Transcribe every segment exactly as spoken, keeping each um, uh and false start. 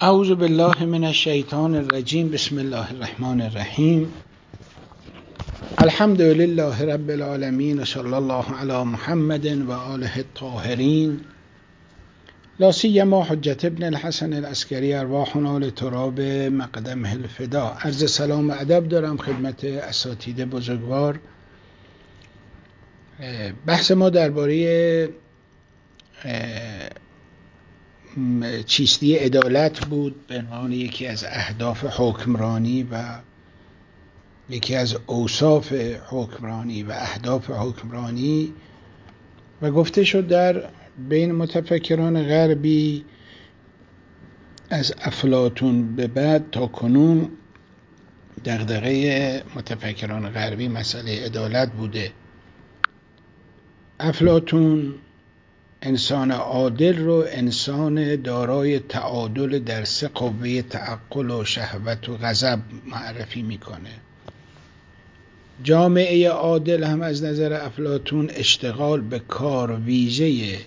اعوذ بالله من الشیطان الرجیم. بسم الله الرحمن الرحیم. الحمد لله رب العالمین و صلی الله علی محمد و آله الطاهرین، لا سیما حجت ابن الحسن العسکری ارواحنا لتراب مقدمه الفدا. عرض سلام و ادب دارم خدمت اساتید بزرگوار. بحث ما درباره چیستی عدالت بود به عنوان یکی از اهداف حکمرانی و یکی از اوصاف حکمرانی و اهداف حکمرانی، و گفته شد در بین متفکران غربی از افلاطون به بعد تا کنون دغدغه متفکران غربی مسئله عدالت بوده. افلاطون انسان عادل رو انسان دارای تعادل در سه قوه تعقل و شهوت و غضب معرفی میکنه. جامعه عادل هم از نظر افلاطون اشتغال به کار ویژه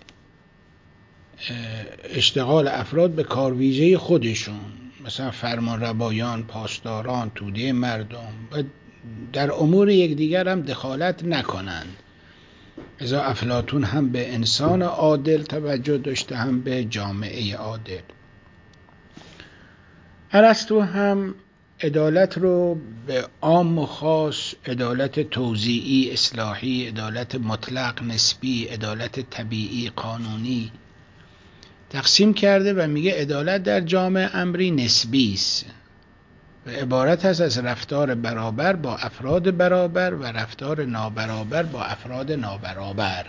اشتغال افراد به کار ویژه خودشون، مثلا فرمانروایان، پاسداران، توده مردم، و در امور یکدیگر هم دخالت نکنند. ازا افلاطون هم به انسان عادل توجه داشته، هم به جامعه عادل. ارسطو هم عدالت رو به عام و خاص، عدالت توزیعی اصلاحی، عدالت مطلق نسبی، عدالت طبیعی قانونی تقسیم کرده و میگه عدالت در جامعه امری نسبی است و عبارت هست از رفتار برابر با افراد برابر و رفتار نابرابر با افراد نابرابر.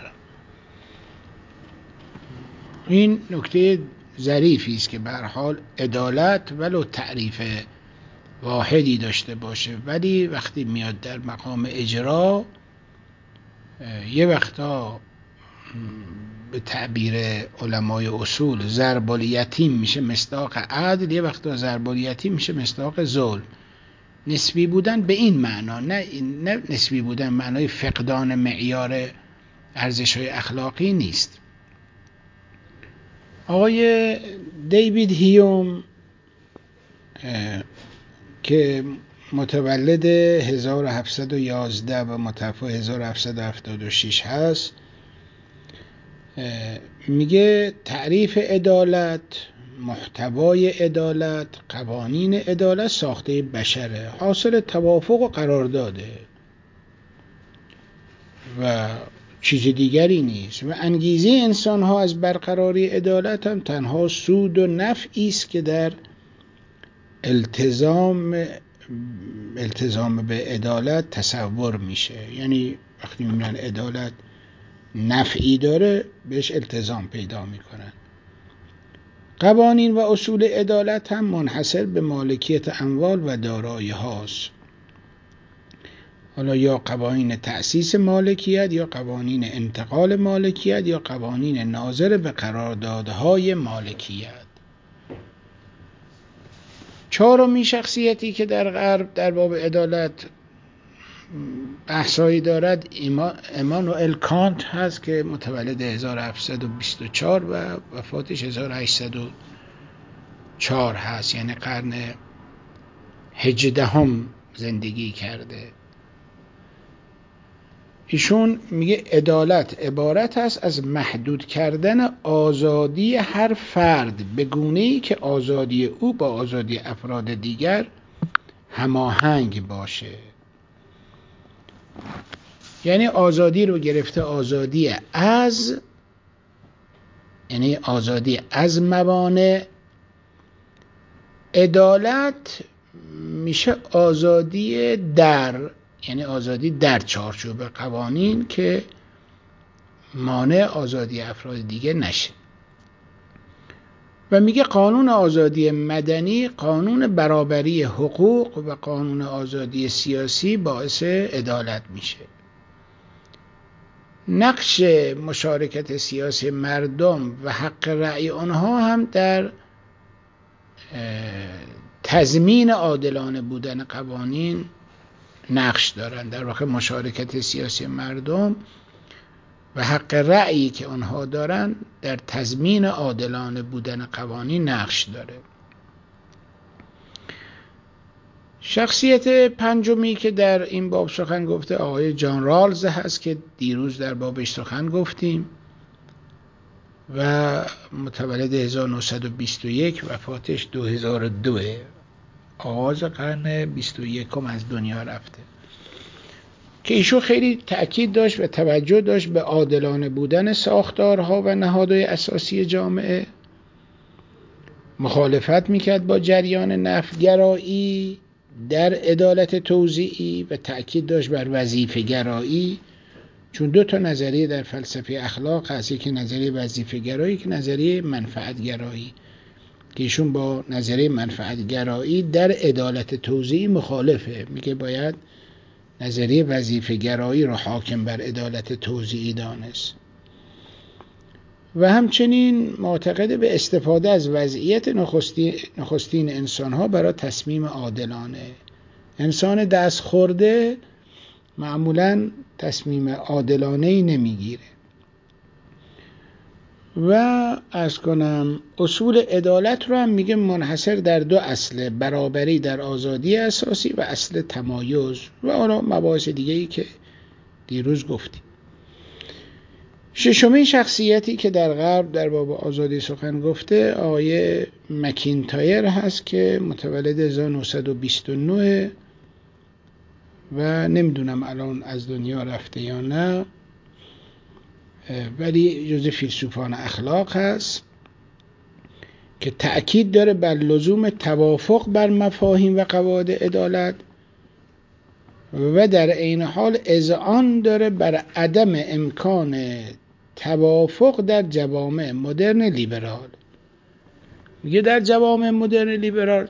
این نکته ظریفی است که به هر حال عدالت ولو تعریف واحدی داشته باشه، ولی وقتی میاد در مقام اجرا یه وقتا به تعبیر علمای اصول ضرب الیتیم میشه مصداق عدل، یه وقتا ضرب الیتیم میشه مصداق ظلم. نسبی بودن به این معنا، نه, نه نسبی بودن معنای فقدان معیار ارزش‌های اخلاقی نیست. آقای دیوید هیوم که متولد هزار و هفتصد و یازده و متوفی هزار و هفتصد و هفتاد و شش هست، میگه تعریف عدالت، محتوای عدالت، قوانین عدالت ساخته بشره، حاصل توافق و قرارداده و چیز دیگری نیست، و انگیزه انسان ها از برقراری عدالت هم تنها سود و نفعی است که در التزام التزام به عدالت تصور میشه. یعنی وقتی میگن عدالت نفعی داره بهش التزام پیدا میکنن. قوانین و اصول عدالت هم منحصر به مالکیت اموال و دارایی هاست، حالا یا قوانین تأسیس مالکیت یا قوانین انتقال مالکیت یا قوانین ناظر به قراردادهای مالکیت. چهارمین شخصیتی که در غرب در باب عدالت بحثایی دارد ایمانوئل کانت هست که متولد هزار و هفتصد و بیست و چهار و وفاتش هزار و هشتصد و چهار هست، یعنی قرن هجدهم زندگی کرده. ایشون میگه عدالت عبارت است از محدود کردن آزادی هر فرد به گونه‌ای که آزادی او با آزادی افراد دیگر هماهنگ باشه. یعنی آزادی رو گرفته آزادی از، یعنی آزادی از موانع. عدالت میشه آزادی در، یعنی آزادی در چارچوب قوانین که مانع آزادی افراد دیگه نشه. و میگه قانون آزادی مدنی، قانون برابری حقوق و قانون آزادی سیاسی باعث عدالت میشه. نقش مشارکت سیاسی مردم و حق رأی آنها هم در تضمین عادلانه بودن قوانین نقش دارن. در واقع مشارکت سیاسی مردم و حق رأیی که آنها دارن در تضمین عادلانه بودن قوانین نقش داره. شخصیت پنجمی که در این باب سخن گفته آقای جان رالز هست که دیروز در بابش سخن گفتیم و متولد هزار و نهصد و بیست و یک، وفاتش دو هزار و دو، آغاز قرن بیست و یکم از دنیا رفته، که ایشون خیلی تأکید داشت و توجه داشت به عادلانه بودن ساختارها و نهادهای اساسی جامعه، مخالفت میکرد با جریان نفع‌گرایی در عدالت توزیعی و تأکید داشت بر وظیفه گرایی، چون دو تا نظریه در فلسفه اخلاق هست، یکی نظریه وظیفه گرایی که نظریه منفعت گرایی، که ایشون با نظریه منفعت گرایی در عدالت توزیعی مخالفه، میگه باید نظریه وظیفه گرایی رو حاکم بر عدالت توزیعی دانست. و همچنین معتقد به استفاده از وضعیت نخستین, نخستین انسان‌ها برای تصمیم عادلانه. انسان دست خورده معمولاً تصمیم عادلانه‌ای نمیگیره. و عرض کنم اصول عدالت رو هم میگه منحصر در دو اصله، برابری در آزادی اساسی و اصل تمایز و حالا مباحث دیگه‌ای که دیروز گفتیم. ششمین شخصیتی که در غرب در باب آزادی سخن گفته آقای مکینتایر هست که متولد هزار و نهصد و بیست و نه و نمیدونم الان از دنیا رفته یا نه، ولی جزء فیلسوفان اخلاق هست که تأکید داره بر لزوم توافق بر مفاهیم و قواعد عدالت و در عین حال اذعان داره بر عدم امکان توافق در جوامع مدرن لیبرال. میگه در جوامع مدرن لیبرال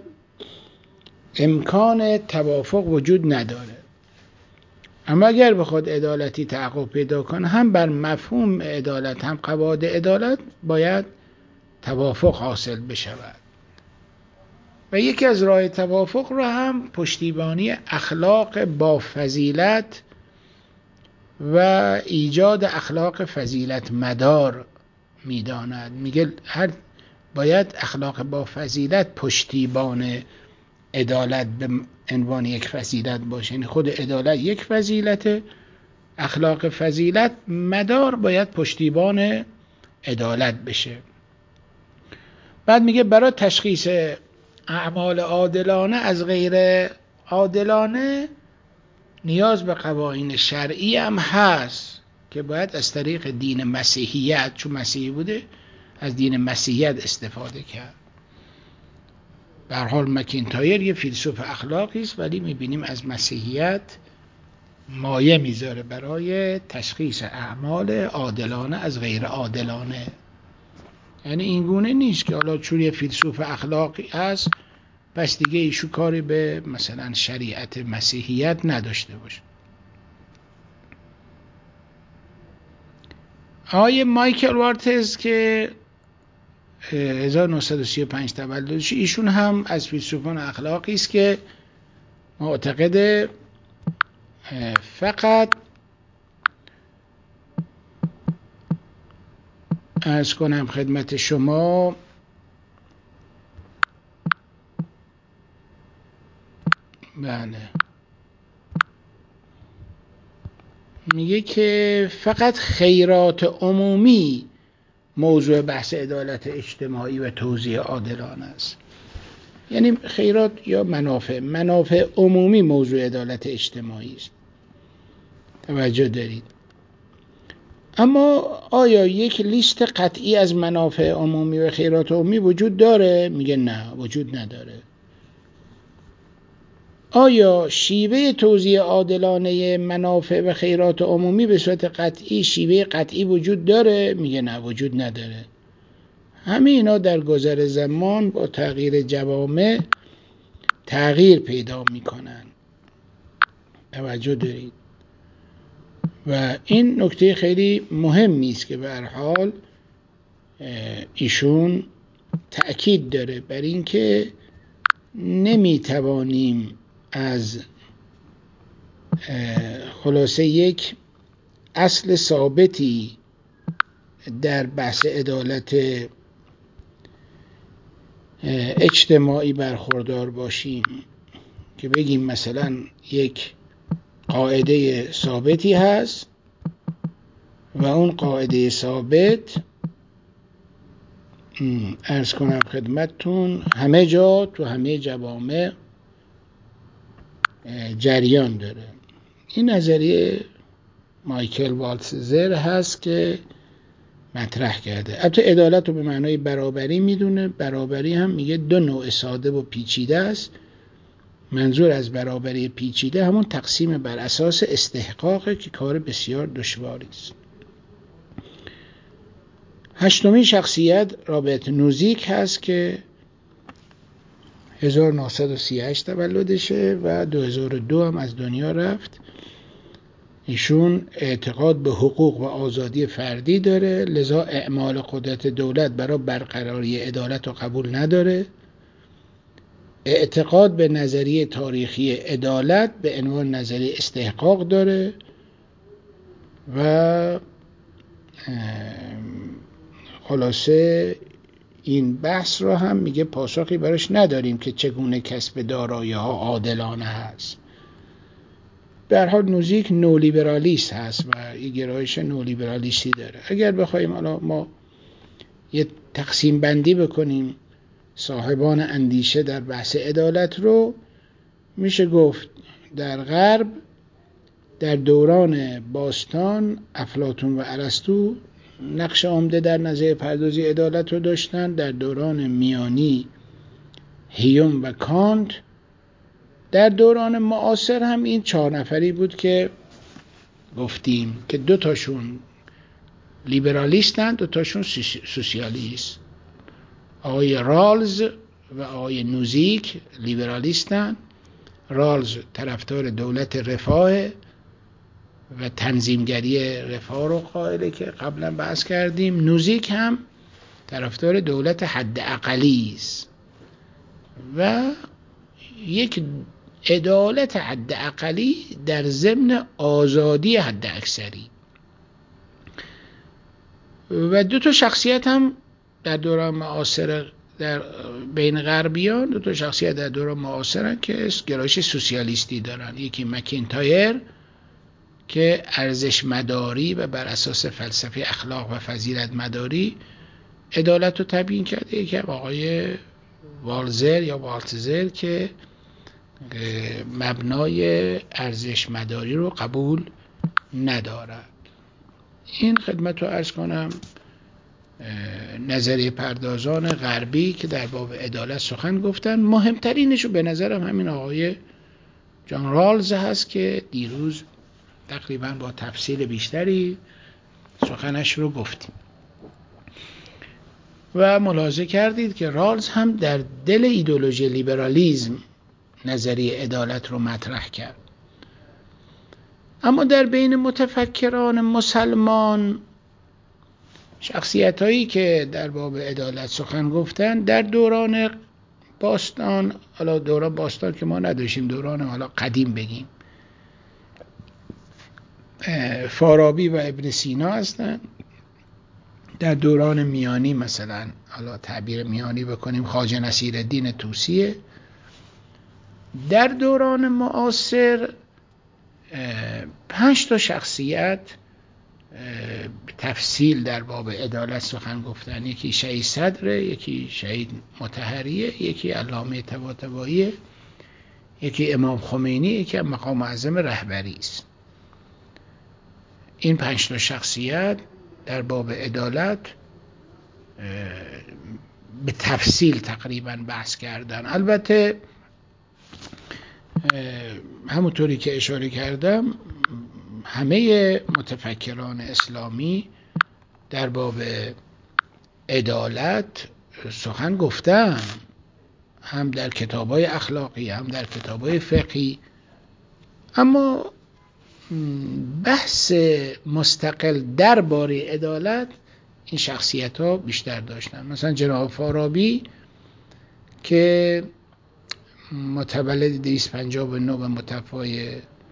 امکان توافق وجود نداره، اما اگر بخواد عدالتی تحقق پیدا کنه هم بر مفهوم عدالت هم قواعد عدالت باید توافق حاصل بشود و یکی از راه توافق رو هم پشتیبانی اخلاق با فضیلت و ایجاد اخلاق فضیلت مدار میداند. میگه هر باید اخلاق با فضیلت پشتیبان عدالت به عنوان یک فضیلت باشه، یعنی خود عدالت یک فضیلته، اخلاق فضیلت مدار باید پشتیبان عدالت بشه. بعد میگه برای تشخیص اعمال عادلانه از غیر عادلانه نیاز به قوانین شرعی هم هست که باید از طریق دین مسیحیت، چون مسیحی بوده، از دین مسیحیت استفاده کرد. به هر حال مکینتایر یه فیلسوف اخلاقی است، ولی میبینیم از مسیحیت مایه میذاره برای تشخیص اعمال عادلانه از غیر عادلانه. یعنی این گونه نیست که حالا چون یه فیلسوف اخلاقی است پس دیگه ایشو کاری به مثلا شریعت مسیحیت نداشته باشه. آقای مایکل وارتز که هزار و نهصد و سی و پنج تولدش، ایشون هم از فیلسوفان اخلاقی است که معتقد فقط عرض کنم خدمت شما بله میگه که فقط خیرات عمومی موضوع بحث عدالت اجتماعی و توزیع عادلانه است. یعنی خیرات یا منافع منافع عمومی موضوع عدالت اجتماعی است. توجه دارید؟ اما آیا یک لیست قطعی از منافع عمومی و خیرات عمومی وجود داره؟ میگه نه، وجود نداره. آیا شیوه توزیع عادلانه منافع و خیرات عمومی به صورت قطعی شیوه قطعی وجود داره؟ میگه نه، وجود نداره. همه اینا در گذر زمان با تغییر جوامع تغییر پیدا میکنن. توجه دارید؟ و این نکته خیلی مهمی است که به هر حال ایشون تأکید داره بر این که نمیتوانیم از خلاصه یک اصل ثابتی در بحث عدالت اجتماعی برخوردار باشیم که بگیم مثلا یک قاعده ثابتی هست و اون قاعده ثابت عرض کنم خدمتتون همه جا تو همه جوامع جریان داره. این نظریه مایکل والتزر هست که مطرح کرده. البته عدالت رو به معنای برابری میدونه. برابری هم میگه دو نوع ساده و پیچیده است. منظور از برابری پیچیده همون تقسیم بر اساس استحقاقه که کار بسیار دشواری است. هشتمین شخصیت رابرت نوزیک هست که هزار و نهصد و سی و هشت تولدشه و دو هزار و دو هم از دنیا رفت. ایشون اعتقاد به حقوق و آزادی فردی داره، لذا اعمال قدرت دولت برای برقراری عدالت رو قبول نداره. اعتقاد به نظریه تاریخی عدالت به عنوان نظریه استحقاق داره و خلاصه این بحث رو هم میگه پاسخی براش نداریم که چگونه کسب دارایی‌ها عادلانه هست. به هر حال نوزیک نولیبرالیست هست و یه گرایش نولیبرالیستی داره. اگر بخوایم حالا ما یه تقسیم بندی بکنیم صاحبان اندیشه در بحث عدالت رو، میشه گفت در غرب در دوران باستان افلاطون و ارسطو نقش عمده در نظریه پردازی عدالت رو داشتن. در دوران میانی هیوم و کانت. در دوران معاصر هم این چهار نفری بود که گفتیم که دو تاشون لیبرالیستن، دو تاشون سوسیالیست. آقای رالز و آقای نوزیک لیبرالیستن. رالز طرفدار دولت رفاه و تنظیمگری رفاه رو قائله که قبلا بحث کردیم. نوزیک هم طرفدار دولت حد اقلی است و یک عدالت حد اقلی در ضمن آزادی حد اکثری. و دو تا شخصیت هم در دوران معاصر در بین غربیان، دو تا شخصیت در دوران معاصرن که گرایش سوسیالیستی دارن. یکی مکینتایر که ارزش مداری و بر اساس فلسفه اخلاق و فضیلت مداری عدالت رو تبیین کرده. یکی آقای والزر یا والتزر که مبنای ارزش مداری رو قبول ندارد. این خدمت رو عرض کنم نظریه پردازان غربی که در باب عدالت سخن گفتن. مهمترینش رو به نظرم همین آقای جان رالز هست که دیروز تقریبا با تفصیل بیشتری سخنش رو گفتیم و ملاحظه کردید که رالز هم در دل ایدئولوژی لیبرالیسم نظریه عدالت رو مطرح کرد. اما در بین متفکران مسلمان شخصیت هایی که در باب عدالت سخن گفتن در دوران باستان، حالا دوران باستان که ما نداشتیم، دوران حالا قدیم بگیم، فارابی و ابن سینا هستن. در دوران میانی مثلا حالا تعبیر میانی بکنیم خواجه نصیرالدین طوسیه. در دوران معاصر پنج تا شخصیت تفصیل در باب عدالت سخن گفتن. یکی شهید صدره، یکی شهید مطهریه، یکی علامه طباطباییه، یکی امام خمینی، یکی مقام معظم رهبری است. این پنج تا شخصیت در باب عدالت به تفصیل تقریبا بحث کردن. البته همونطوری که اشاره کردم همه متفکران اسلامی در باب عدالت سخن گفتن، هم در کتاب‌های اخلاقی هم در کتاب‌های فقهی، اما بحث مستقل درباره عدالت این شخصیت‌ها بیشتر داشتن. مثلا جناب فارابی که متولد دویست و پنجاه و نه و متوفای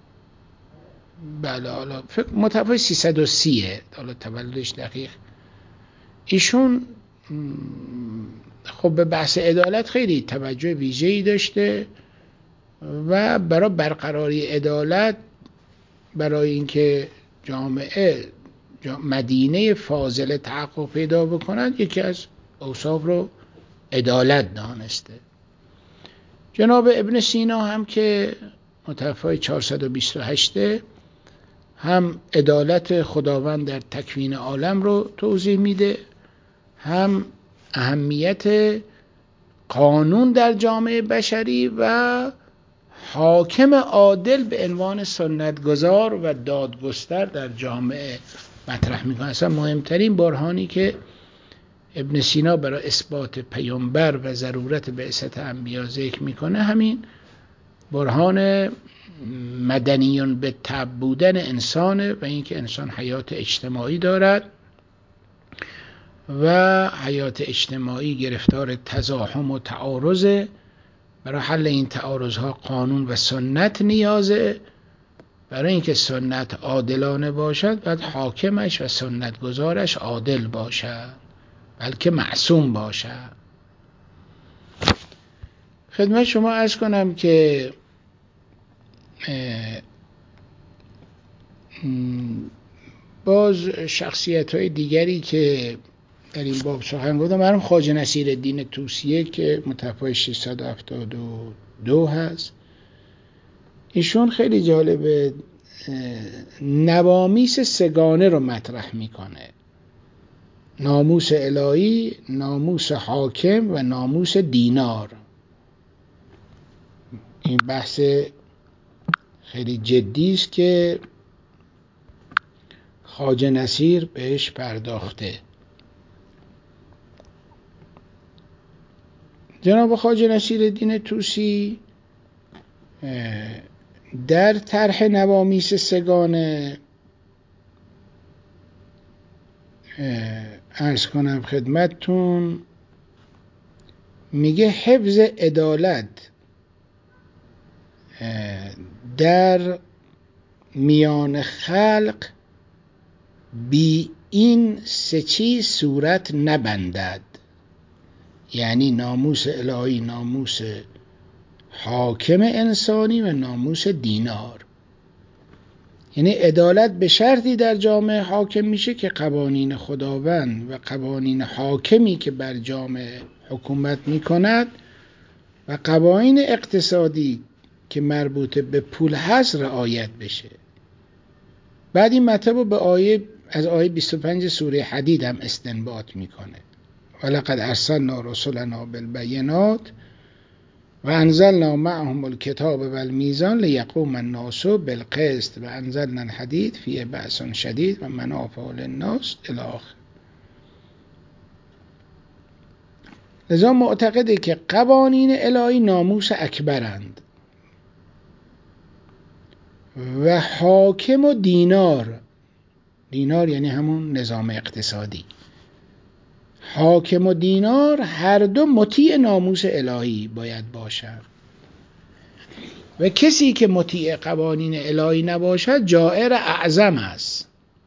بله حالا متوفای سیصد و سی، حالا تولدش دقیق، ایشون خب به بحث عدالت خیلی توجه ویژه‌ای داشته و برای برقراری عدالت، برای اینکه جامعه مدینه فاضله تحقق پیدا بکند، یکی از اوصاف رو عدالت دانسته. جناب ابن سینا هم که متوفای چهارصد و بیست و هشت هم عدالت خداوند در تکوین عالم رو توضیح میده، هم اهمیت قانون در جامعه بشری و حاکم عادل به عنوان سنتگزار و دادگستر در جامعه مطرح میکنه. اصلا مهمترین برهانی که ابن سینا برای اثبات پیامبر و ضرورت بعثت انبیا ذکر میکنه همین برهان مدنیون به طبع بودن انسانه و اینکه انسان حیات اجتماعی دارد و حیات اجتماعی گرفتار تزاحم و تعارضه. برای حل این تعارضها قانون و سنت نیازه. برای اینکه سنت عادلانه باشد باید حاکمش و سنتگزارش عادل باشد، بلکه معصوم باشد. خدمت شما عرض کنم که باز شخصیت های دیگری که در این باب سخن گفتم، مرحوم خواجه نصیرالدین طوسیه که متوفای ششصد و هفتاد و دو هست، ایشون خیلی جالبه، نوامیس سگانه رو مطرح میکنه: ناموس الهی، ناموس حاکم و ناموس دینار. این بحث خیلی جدی است که خواجه نصیر بهش پرداخته. جناب خواجه نصیرالدین طوسی در طرح نوامیس سگانه عرض کنم خدمتتون، میگه حفظ عدالت در میان خلق بی این سه چیز صورت نبندد، یعنی ناموس الهی، ناموس حاکم انسانی و ناموس دینار. یعنی عدالت به شرطی در جامعه حاکم میشه که قوانین خداوند و قوانین حاکمی که بر جامعه حکومت میکند و قوانین اقتصادی که مربوط به پول هست رعایت بشه. بعد این مطلب به آیه از آیه بیست و پنج سوره حدید هم استنباط میکنه: ولقد ارسلنا رسلنا بالبینات و انزلنا معهم الکتاب والمیزان لیقوم الناس بالقسط و انزلنا الحدید فیه بأس شدید و منافع للناس الی آخر. لذا معتقده که قوانین الهی ناموس اکبرند و حاکم و دینار، دینار یعنی همون نظام اقتصادی، حاکم و دینار هر دو مطیع ناموس الهی باید باشد و کسی که مطیع قوانین الهی نباشد جائر اعظم است.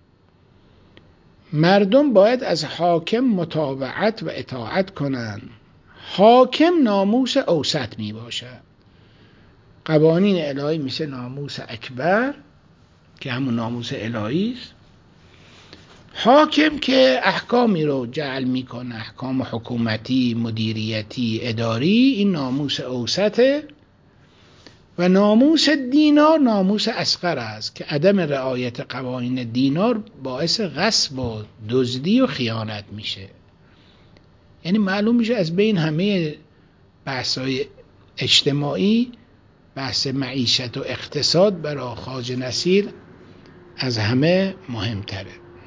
مردم باید از حاکم متابعت و اطاعت کنند. حاکم ناموس اوسط می باشد. قوانین الهی مثل ناموس اکبر که همون ناموس الهی است. حاکم که احکامی رو جعل میکنه، احکام حکومتی، مدیریتی، اداری، این ناموس اوسطه. و ناموس دینار ناموس اصغر است که عدم رعایت قوانین دینار باعث غصب و دزدی و خیانت میشه. یعنی معلوم میشه از بین همه بحث‌های اجتماعی بحث معیشت و اقتصاد برای خواجه نصیر از همه مهمتره.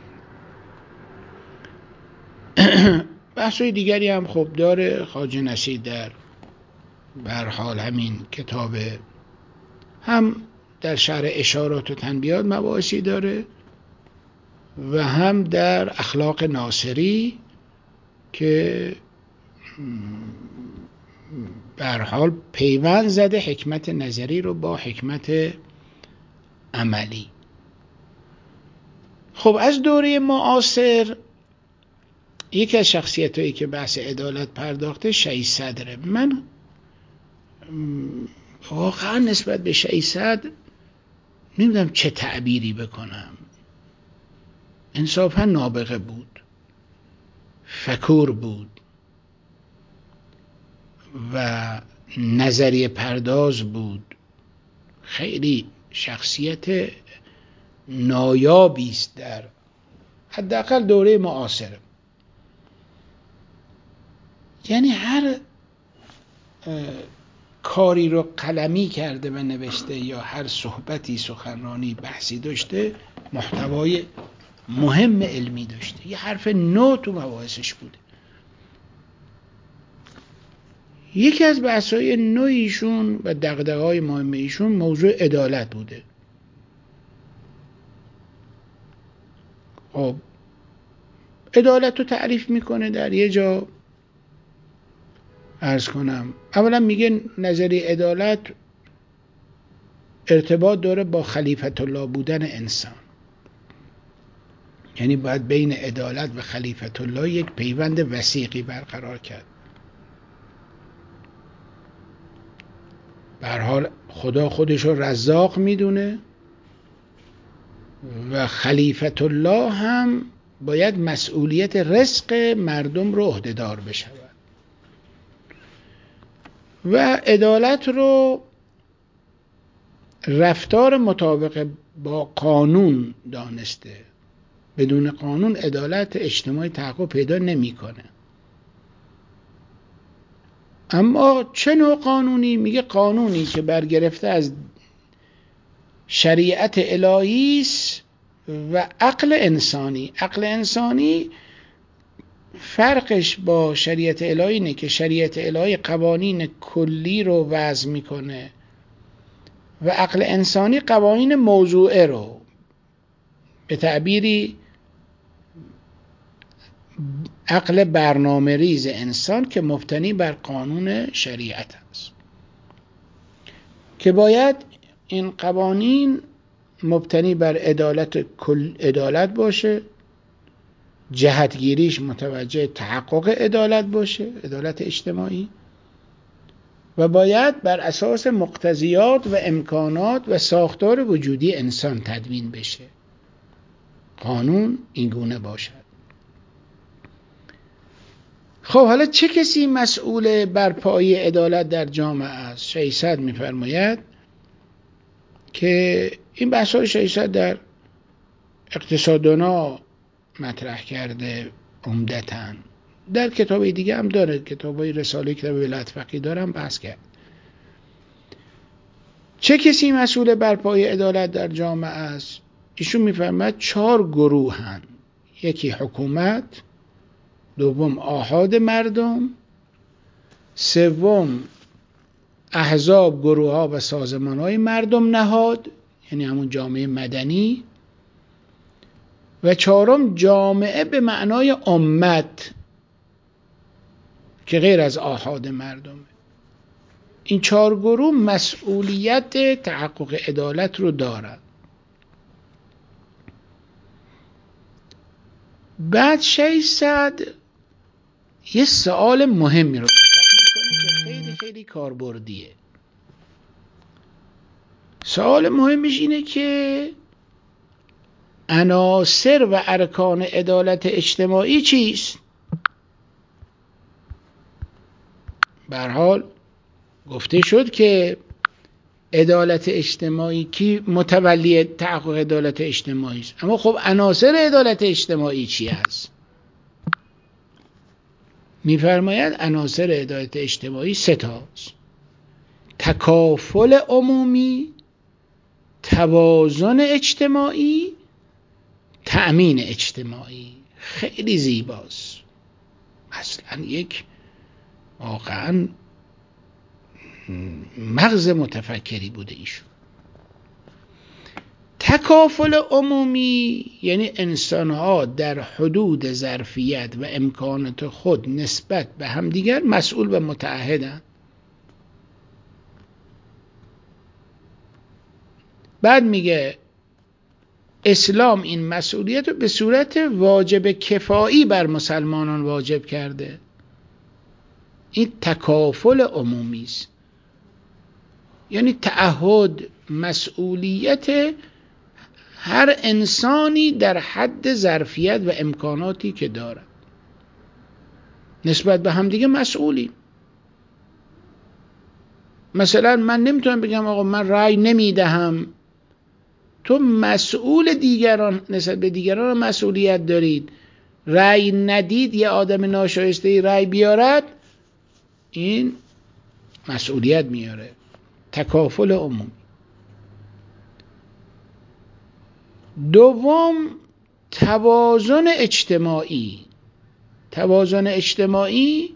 بحث‌های دیگری هم خب داره خواجه نصیر در به هر حال همین کتاب، هم در شرح اشارات و تنبیهات مباحثی داره و هم در اخلاق ناصری که به هر حال پیوند زده حکمت نظری رو با حکمت عملی. خب از دوره معاصر یکی از شخصیت هایی که بحث عدالت پرداخته شهید صدره. من واقعا نسبت به ششصد نمیدونم چه تعبیری بکنم. انصافا نابغه بود، فکور بود و نظریه پرداز بود. خیلی شخصیت نایابی است در حداقل دوره معاصر. یعنی هر کاری رو قلمی کرده و نوشته یا هر صحبتی، سخنرانی، بحثی داشته، محتوای مهم علمی داشته، یه حرف نو تو مباحثش بوده. یکی از بحث‌های نو ایشون و دغدغه‌های مهم ایشون موضوع عدالت بوده. خب عدالت رو تعریف میکنه در یه جا، عرض کنم اولا میگه نظریه عدالت ارتباط داره با خلیفت الله بودن انسان، یعنی باید بین عدالت و خلیفت الله یک پیوند وثیقی برقرار کرد. به هر حال خدا خودش رو رزاق میدونه و خلیفت الله هم باید مسئولیت رزق مردم رو عهده‌دار بشود و عدالت رو رفتار مطابق با قانون دانسته. بدون قانون عدالت اجتماعی تحقق پیدا نمیکنه. اما چه نوع قانونی؟ میگه قانونی که برگرفته از شریعت الهی است و عقل انسانی. عقل انسانی فرقش با شریعت الهی اینه که شریعت الهی قوانین کلی رو وضع میکنه و عقل انسانی قوانین موضوعه رو، به تعبیری عقل برنامه ریز انسان که مبتنی بر قانون شریعت است، که باید این قوانین مبتنی بر عدالت کل عدالت باشه، جهتگیریش متوجه تحقق عدالت باشه، عدالت اجتماعی، و باید بر اساس مقتضیات و امکانات و ساختار وجودی انسان تدوین بشه. قانون این گونه باشد. خب حالا چه کسی مسئول برپایی عدالت در جامعه است؟ ششصد میفرماید که این بحث‌های ششصد در اقتصاددانا مطرح کرده عمدتاً. در کتابی دیگه هم داره، کتابای رساله کتاب ولایت فقیه دارم بحث کرد. چه کسی مسئول برپایی عدالت در جامعه است؟ ایشون میفرماید چهار گروهن: یکی حکومت، دوم آحاد مردم، سوم احزاب، گروه ها و سازمان های مردم نهاد، یعنی همون جامعه مدنی، و چهارم جامعه به معنای امت که غیر از آحاد مردمه. این چهار گروه مسئولیت تحقق عدالت رو دارند. بعد ششصد یه سوال مهمی رو مطرح میکنه که خیلی خیلی کاربردیه. سوال مهمش اینه که عناصر و ارکان عدالت اجتماعی چیست؟ به هر حال گفته شد که عدالت اجتماعی کی متولی تحقق عدالت اجتماعی است، اما خب عناصر عدالت اجتماعی چی است؟ میفرماید عناصر عدالت اجتماعی سه تاست: تکافل عمومی، توازن اجتماعی، تأمین اجتماعی. خیلی زیباست، اصلا یک واقعا مغز متفکری بوده ایشون. تکافل عمومی یعنی انسان‌ها در حدود ظرفیت و امکانات خود نسبت به همدیگر مسئول و متعهدند. بعد میگه اسلام این مسئولیت رو به صورت واجب کفایی بر مسلمانان واجب کرده. این تکافل عمومی است. یعنی تعهد، مسئولیت هر انسانی در حد ظرفیت و امکاناتی که دارد نسبت به همدیگه مسئولی. مثلا من نمیتونم بگم آقا من رأی نمیدهم، تو مسئول دیگران نسبت به دیگران مسئولیت دارید. رأی ندید یه آدم ناشایسته رأی بیارد، این مسئولیت میاره. تکافل عمومی. دوم، توازن اجتماعی. توازن اجتماعی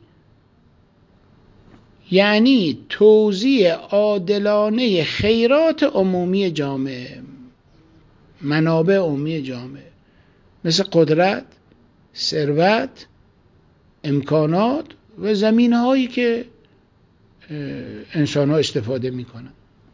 یعنی توزیع عادلانه خیرات عمومی جامعه، منابع عمومی جامعه، مثل قدرت، ثروت، امکانات و زمینهایی که انسان ها استفاده می کنند.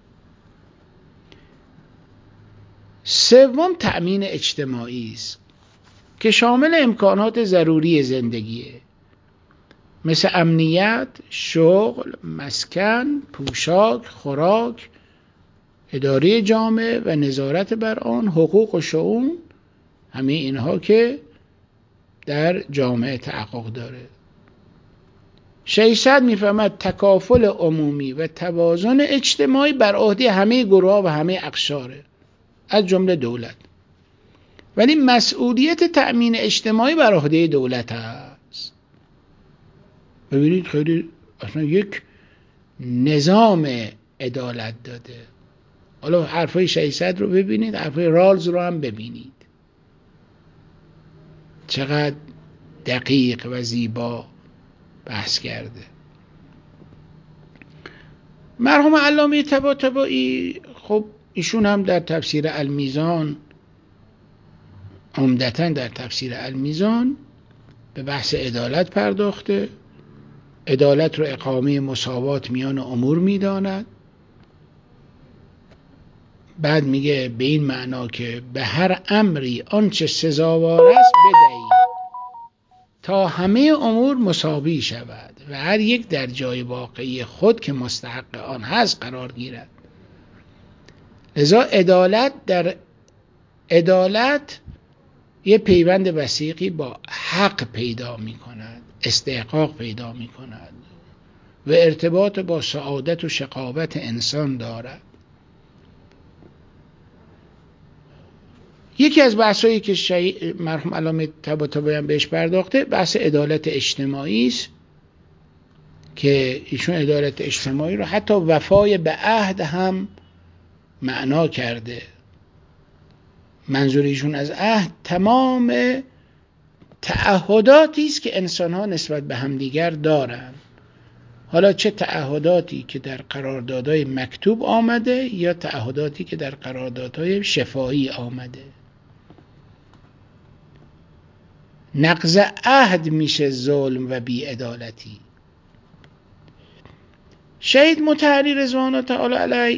سوم، تأمین اجتماعی است که شامل امکانات ضروری زندگیه، مثل امنیت، شغل، مسکن، پوشاک، خوراک، اداره جامعه و نظارت بر آن، حقوق و شؤون، همه اینها که در جامعه تحقق داره. ششصد میفهمد تکافل عمومی و توازن اجتماعی بر عهده همه گروه‌ها و همه اقشاره، از جمله دولت. ولی مسئولیت تأمین اجتماعی بر عهده دولت است. ببینید خیلی اصلا یک نظام عدالت داده. حالا حرفای ششصد رو ببینید، حرفای رالز رو هم ببینید، چقدر دقیق و زیبا بحث کرده. مرحوم علامه طباطبایی، خب ایشون هم در تفسیر المیزان، عمدتاً در تفسیر المیزان، به بحث عدالت پرداخته. عدالت رو اقامه مساوات میان امور میداند. بعد میگه به این معنا که به هر امری آنچه سزاوار است بدهید تا همه امور مساوی شود و هر یک در جای واقعی خود که مستحق آن هست قرار گیرد. لذا عدالت در عدالت یه پیوند وثیقی با حق پیدا می کند، استحقاق پیدا می کند و ارتباط با سعادت و شقاوت انسان دارد. یکی از بحثایی که شی... مرحوم علامه طباطبایی هم بهش پرداخته بحث عدالت اجتماعی است که ایشون عدالت اجتماعی رو حتی وفای به عهد هم معنا کرده. منظور ایشون از عهد تمام تعهداتی است که انسان‌ها نسبت به همدیگر دارند، حالا چه تعهداتی که در قراردادهای مکتوب آمده یا تعهداتی که در قراردادهای شفاهی آمده. نقض عهد میشه ظلم و بی‌عدالتی. شهید مطهری رضوان الله تعالی علیه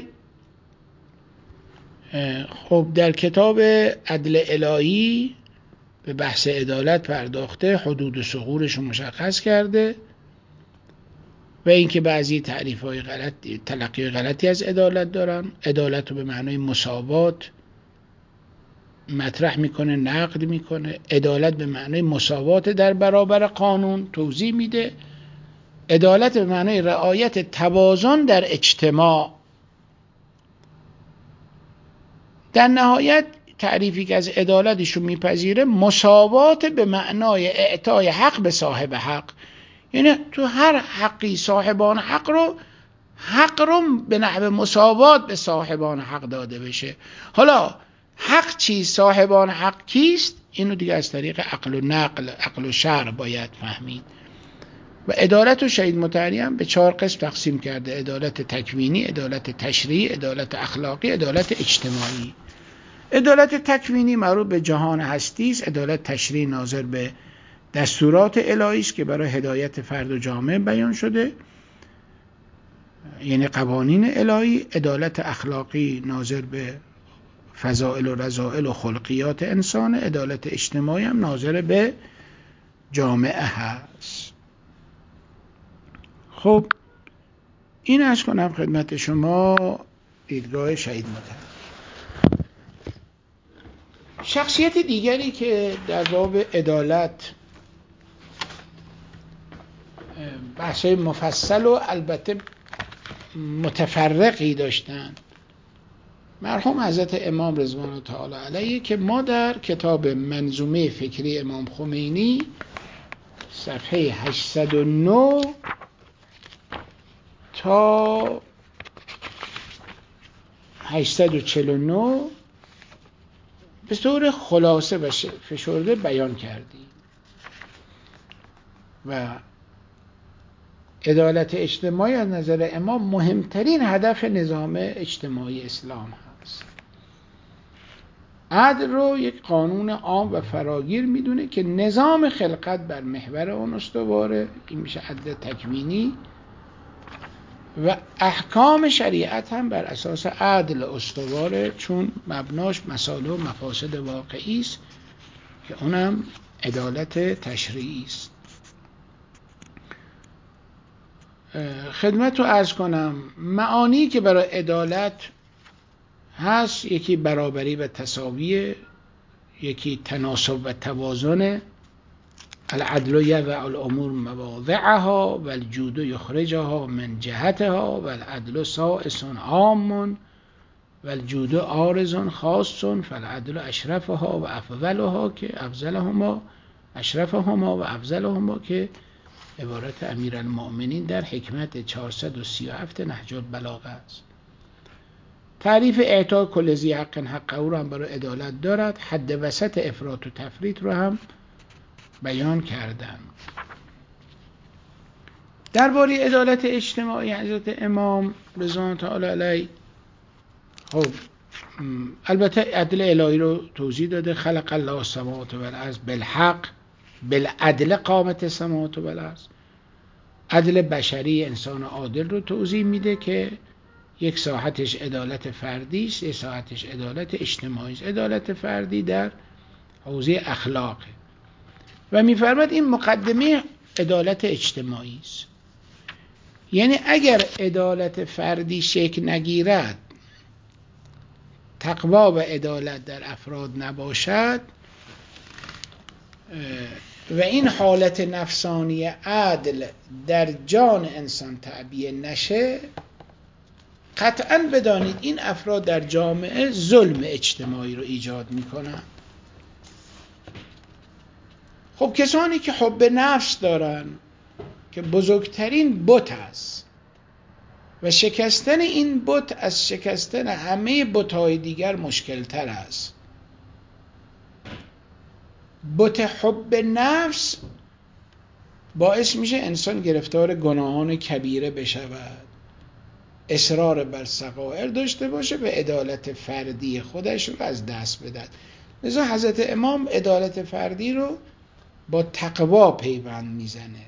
خب در کتاب عدل الهی به بحث عدالت پرداخته، حدود و ثغورش رو مشخص کرده و اینکه بعضی تعریف‌های غلط، تلقی غلطی از عدالت دارن. عدالت رو به معنای مساوات مطرح میکنه، نقد میکنه. عدالت به معنای مساوات در برابر قانون توضیح میده. عدالت به معنای رعایت توازن در اجتماع. در نهایت تعریفی که از عدالتشون میپذیره مساوات به معنای اعطای حق به صاحب حق، یعنی تو هر حقی صاحبان حق رو حق رو به نحو مساوات به صاحبان حق داده بشه. حالا حق چی، صاحبان حق کیست، اینو دیگه از طریق عقل و نقل، عقل و شرع باید فهمید. و عدالت و شهید مطهری هم به چهار قسم تقسیم کرده: عدالت تکوینی، عدالت تشریعی، عدالت اخلاقی، عدالت اجتماعی. عدالت تکوینی مربوط به جهان هستی است. عدالت تشریعی ناظر به دستورات الهی است که برای هدایت فرد و جامعه بیان شده، یعنی قوانین الهی. عدالت اخلاقی ناظر به فضائل و رذائل و خلقیات انسان. عدالت اجتماعی هم ناظر به جامعه هست. خب این عرض کنم خدمت شما دیدگاه شهید مطهری. شخصیت دیگری که در باب عدالت بحث‌های مفصل و البته متفرقی داشتن مرحوم حضرت امام رضوان الله تعالی علیه، که ما در کتاب منظومه فکری امام خمینی صفحه هشتصد و نه تا هشتصد و چهل و نه به طور خلاصه و فشرده بیان کردیم و عدالت اجتماعی از نظر امام مهمترین هدف نظام اجتماعی اسلام هست. عدل رو یک قانون عام و فراگیر میدونه که نظام خلقت بر محور اون استواره، این میشه عدل تکوینی، و احکام شریعت هم بر اساس عدل استواره، چون مبناش مصالح و مفاسد واقعی است که اونم عدالت تشریعی است. خدمت رو عرض کنم معانی که برای عدالت هست، یکی برابری و تساویه، یکی تناسب و توازن، العدل یضع الامور مواضعها و الجود یخرجها من جهتها و العدل سائس عام و الجود عارض خاص فالعدل اشرفها و افضلها که افضلهما اشرفهما و افضلهما که عبارت امیرالمؤمنین در حکمت چهارصد و سی و هفت نهج البلاغه است. تعریف اعطا کل ذی حق حقه رو هم برای عدالت دارد. حد وسط افراط و تفریط رو هم بیان کردن. درباره عدالت اجتماعی حضرت امام رضوان تعالی علیه، خب البته عدل الهی رو توضیح داده. خلق الله السماوات والارض بالحق بالعدل قامت السماوات والارض. عدل بشری انسان عادل رو توضیح میده که یک ساحتش عدالت فردی است، یک ساحتش عدالت اجتماعی است. عدالت فردی در حوزه اخلاقه و میفرماد این مقدمه عدالت اجتماعی است. یعنی اگر عدالت فردی شکل نگیرد، تقوا و عدالت در افراد نباشد و این حالت نفسانی عدل در جان انسان تعبیه نشه، قطعاً بدانید این افراد در جامعه ظلم اجتماعی رو ایجاد میکنن. خب کسانی که حب نفس دارن که بزرگترین بت است و شکستن این بت از شکستن همه بت‌های دیگر مشکل تر است. بت حب نفس باعث میشه انسان گرفتار گناهان کبیره بشود، اصرار بر صغائر داشته باشه و عدالت فردی خودش رو از دست بده. لذا حضرت امام عدالت فردی رو با تقوا پیوند میزنه.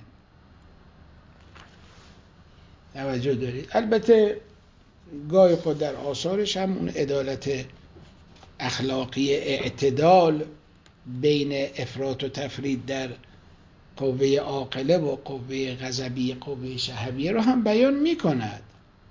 توجه دارید؟ البته گاهی خود در آثارش هم اون عدالت اخلاقی اعتدال بین افراط و تفرید در قوه عاقله و قوه غضبی قوه شهویه رو هم بیان میکند.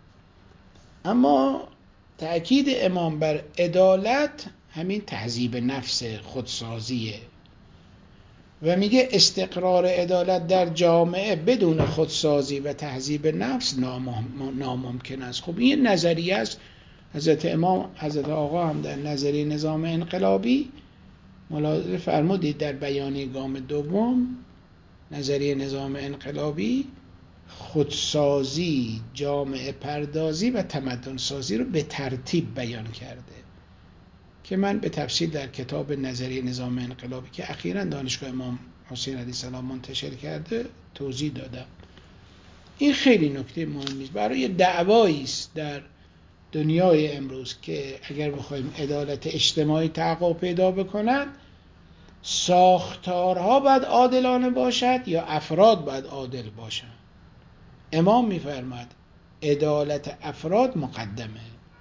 اما تأکید امام بر عدالت همین تهذیب نفس خودسازیه و میگه استقرار عدالت در جامعه بدون خودسازی و تهذیب نفس ناممکن است. خب این نظریه است. حضرت امام حضرت آقا هم در نظریه نظام انقلابی ملاحظه فرمودید در بیانیه گام دوم نظریه نظام انقلابی خودسازی، جامعه پردازی و تمدن سازی رو به ترتیب بیان کرده که من به تفصیل در کتاب نظریه نظام انقلابی که اخیراً دانشگاه امام حسین علیه السلام منتشر کرده توضیح دادم. این خیلی نکته مهمی است. برای دعوایی است در دنیای امروز که اگر بخوایم عدالت اجتماعی تحقق پیدا بکند، ساختارها باید عادلانه باشد یا افراد باید عادل باشند. امام می‌فرماید عدالت افراد مقدمه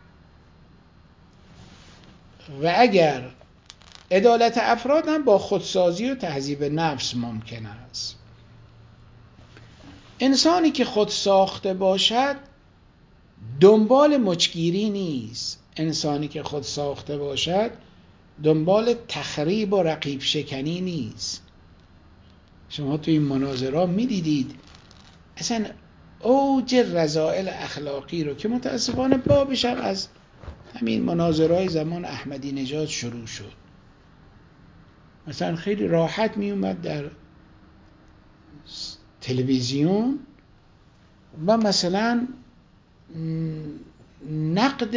و اگر عدالت افراد هم با خودسازی و تهذیب نفس ممکن است. انسانی که خود ساخته باشد دنبال مچگیری نیست. انسانی که خود ساخته باشد دنبال تخریب و رقیب شکنی نیست. شما تو این مناظره میدیدید اصلا اوج رذائل اخلاقی رو که متاسفانه بابش هم از همین مناظرهای زمان احمدی نژاد شروع شد. مثلا خیلی راحت می اومد در تلویزیون و مثلا نقد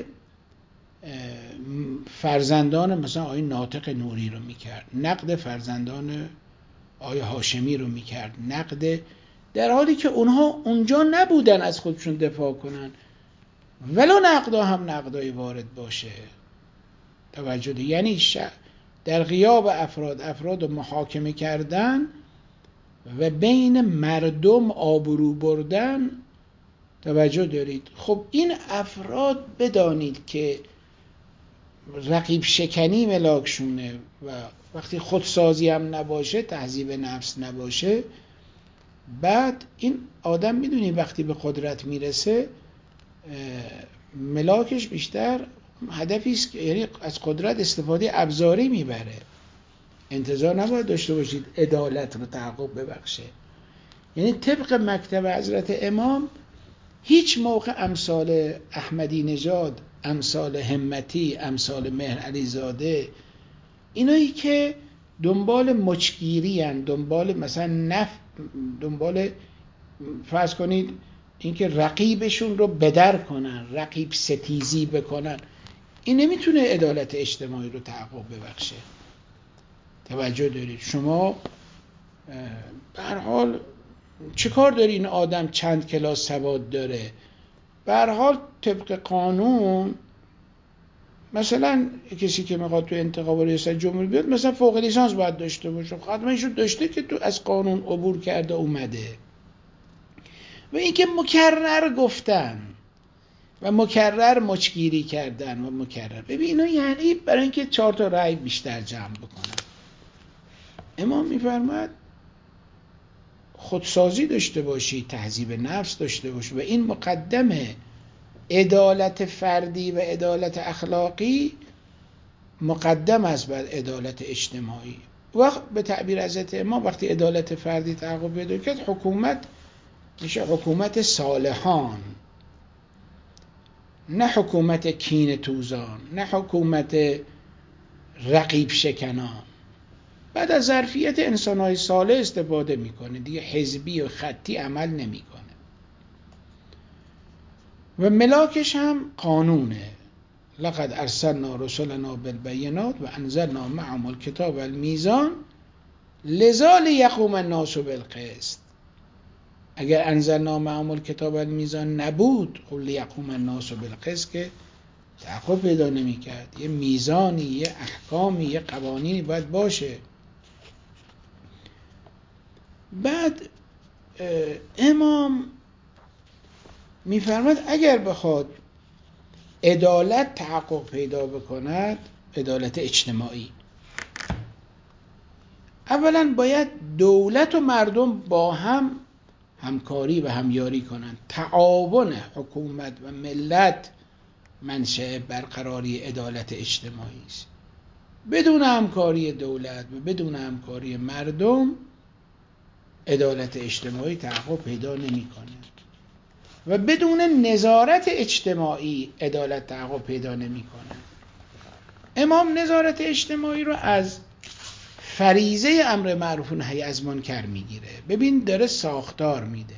فرزندان مثلا آقای ناطق نوری رو میکرد، نقد فرزندان آقای هاشمی رو میکرد، نقد، در حالی که اونها اونجا نبودن از خودشون دفاع کنن، ولو نقدا هم نقدای وارد باشه. توجه ده. یعنی در غیاب افراد افراد رو محاکمه کردن و بین مردم آبرو بردن. توجه دارید؟ خب این افراد بدانید که رقیب شکنی ملاکشونه و وقتی خودسازی هم نباشه، تهذیب نفس نباشه، بعد این آدم میدونی وقتی به قدرت میرسه ملاکش بیشتر هدفی است که یعنی از قدرت استفاده ابزاری میبره. انتظار نباید داشته باشید عدالت رو تحقق ببخشه. یعنی طبق مکتب حضرت امام هیچ موقع امثال احمدی نژاد، امثال همتی، امثال مهر علی زاده، اینایی که دنبال مچگیری هن، دنبال مثلا نف دنبال فرض کنید اینکه رقیبشون رو بدر کنن، رقیب ستیزی بکنن، این نمیتونه عدالت اجتماعی رو تحقق ببخشه. توجه دارید؟ شما به هر حال چه کار داری این آدم چند کلاس سواد داره؟ به هر حال طبق قانون مثلا کسی که میخواد تو انتخاب ریاست جمهوری بیاد مثلا فوق لیسانس باید داشته باشه. حتما ایشون داشته که تو از قانون عبور کرده اومده. و اینکه مکرر گفتن و مکرر مچگیری کردن و مکرر، ببین اینا یعنی برای اینکه چهار تا رأی بیشتر جمع بکنن. امام میفرماد خودسازی داشته باشی، تهذیب نفس داشته باشی و این مقدمه. عدالت فردی و عدالت اخلاقی مقدم است بر عدالت اجتماعی. وقت به تعبیر حضرت امام وقتی عدالت فردی تحقق پیدا کرد، حکومت میشه حکومت صالحان، نه حکومت کینه توزان، نه حکومت رقیب شکنان. بعد از ظرفیت انسان‌های صالح استفاده میکنه دیگه، حزبی و خطی عمل نمیکنه. و ملاکش هم قانونه. لقد ارسلنا رسلنا بالبینات و انزلنا معهم الکتاب والمیزان لذا لیقوم الناس بالقسط. اگر انزلنا معهم الکتاب والمیزان نبود، خب لیقوم الناس بالقسط که تحقق پیدا نمی‌کرد. یه میزانی، یه احکامی، یه قوانینی باید باشه. بعد امام میفرماد اگر بخواد عدالت تحقق پیدا بکند، عدالت اجتماعی، اولا باید دولت و مردم با هم همکاری و همیاری کنند. تعاون حکومت و ملت منشأ برقراری عدالت اجتماعی است. بدون همکاری دولت و بدون همکاری مردم عدالت اجتماعی تحقق پیدا نمی‌کنه. و بدون نظارت اجتماعی عدالت تحقق پیدا نمی‌کنه. امام نظارت اجتماعی رو از فریضه امر معروف و نهی از منکر میگیره. ببین داره ساختار میده،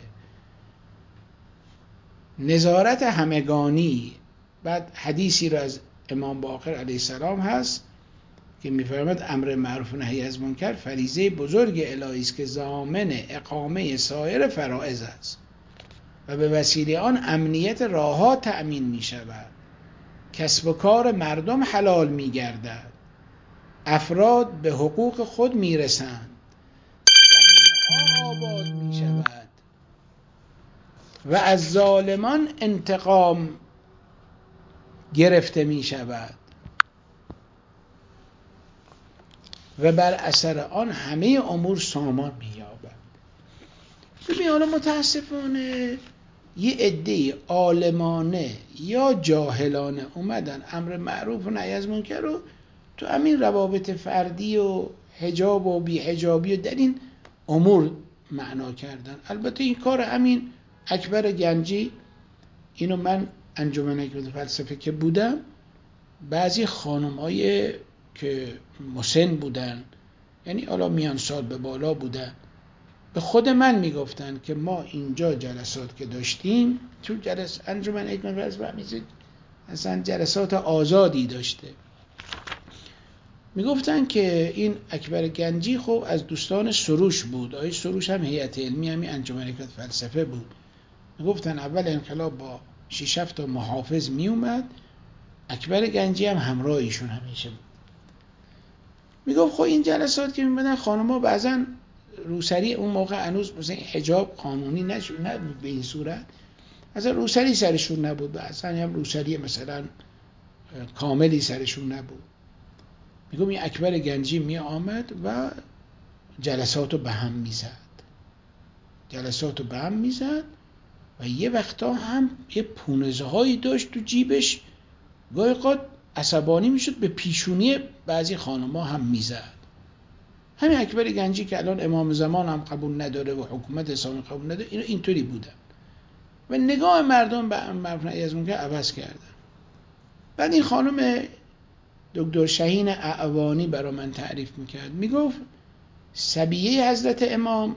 نظارت همگانی. بعد حدیثی رو از امام باقر علیه السلام هست که میفرماد امر معروف و نهی از منکر فریضه بزرگ الهی است که ضامن اقامه سایر فرائض است و به وسیله آن امنیت راه‌ها تأمین می شود، کسب و کار مردم حلال می گردد، افراد به حقوق خود می رسند، زمین‌ها آباد می شود و از ظالمان انتقام گرفته می شود و بر اثر آن همه امور سامان می یابد. ببین حالا متاسفانه یه عده عالمانه یا جاهلانه اومدن امر معروف و نهی از منکر رو تو همین روابط فردی و حجاب و بی حجابی و در این امور معنا کردن. البته این کار همین اکبر گنجی، اینو من انجمن حکمت فلسفه که بودم، بعضی خانم‌های که مسن بودن، یعنی حالا میان سال به بالا بودن، به خود من میگفتن که ما اینجا جلسات که داشتیم، چون جلس انجمن حکمت فلسفه همیشه اصلا جلسات آزادی داشته، میگفتن که این اکبر گنجی خب از دوستان سروش بود. آقای سروش هم هیئت علمی همین انجمن حکمت فلسفه بود. میگفتن اول انقلاب با شش هفت تا محافظ میومد، اکبر گنجی هم همراه ایشون همیشه بود. میگفت خب این جلسات که میمدن خانم‌ها بعضن روسری، اون موقع هنوز مثلا حجاب قانونی نشد، نبود به این صورت، اصلا روسری سرشون نبود، اصلا هم روسری مثلا کاملی سرشون نبود. میگم این اکبر گنجی می آمد و جلساتو به هم میزد جلساتو به هم میزد و یه وقتا هم یه پونزه هایی داشت تو جیبش، گاهی اوقات عصبانی میشد به پیشونی بعضی خانم‌ها هم میزد. همین اکبر گنجی که الان امام زمان هم قبول نداره و حکومت اسلامی قبول نداره، اینا اینطوری بودن و نگاه مردم به مبنای از اون که عوض کردن. بعد این خانم دکتر شهین اعوانی برای من تعریف میکرد، میگفت صبیه حضرت امام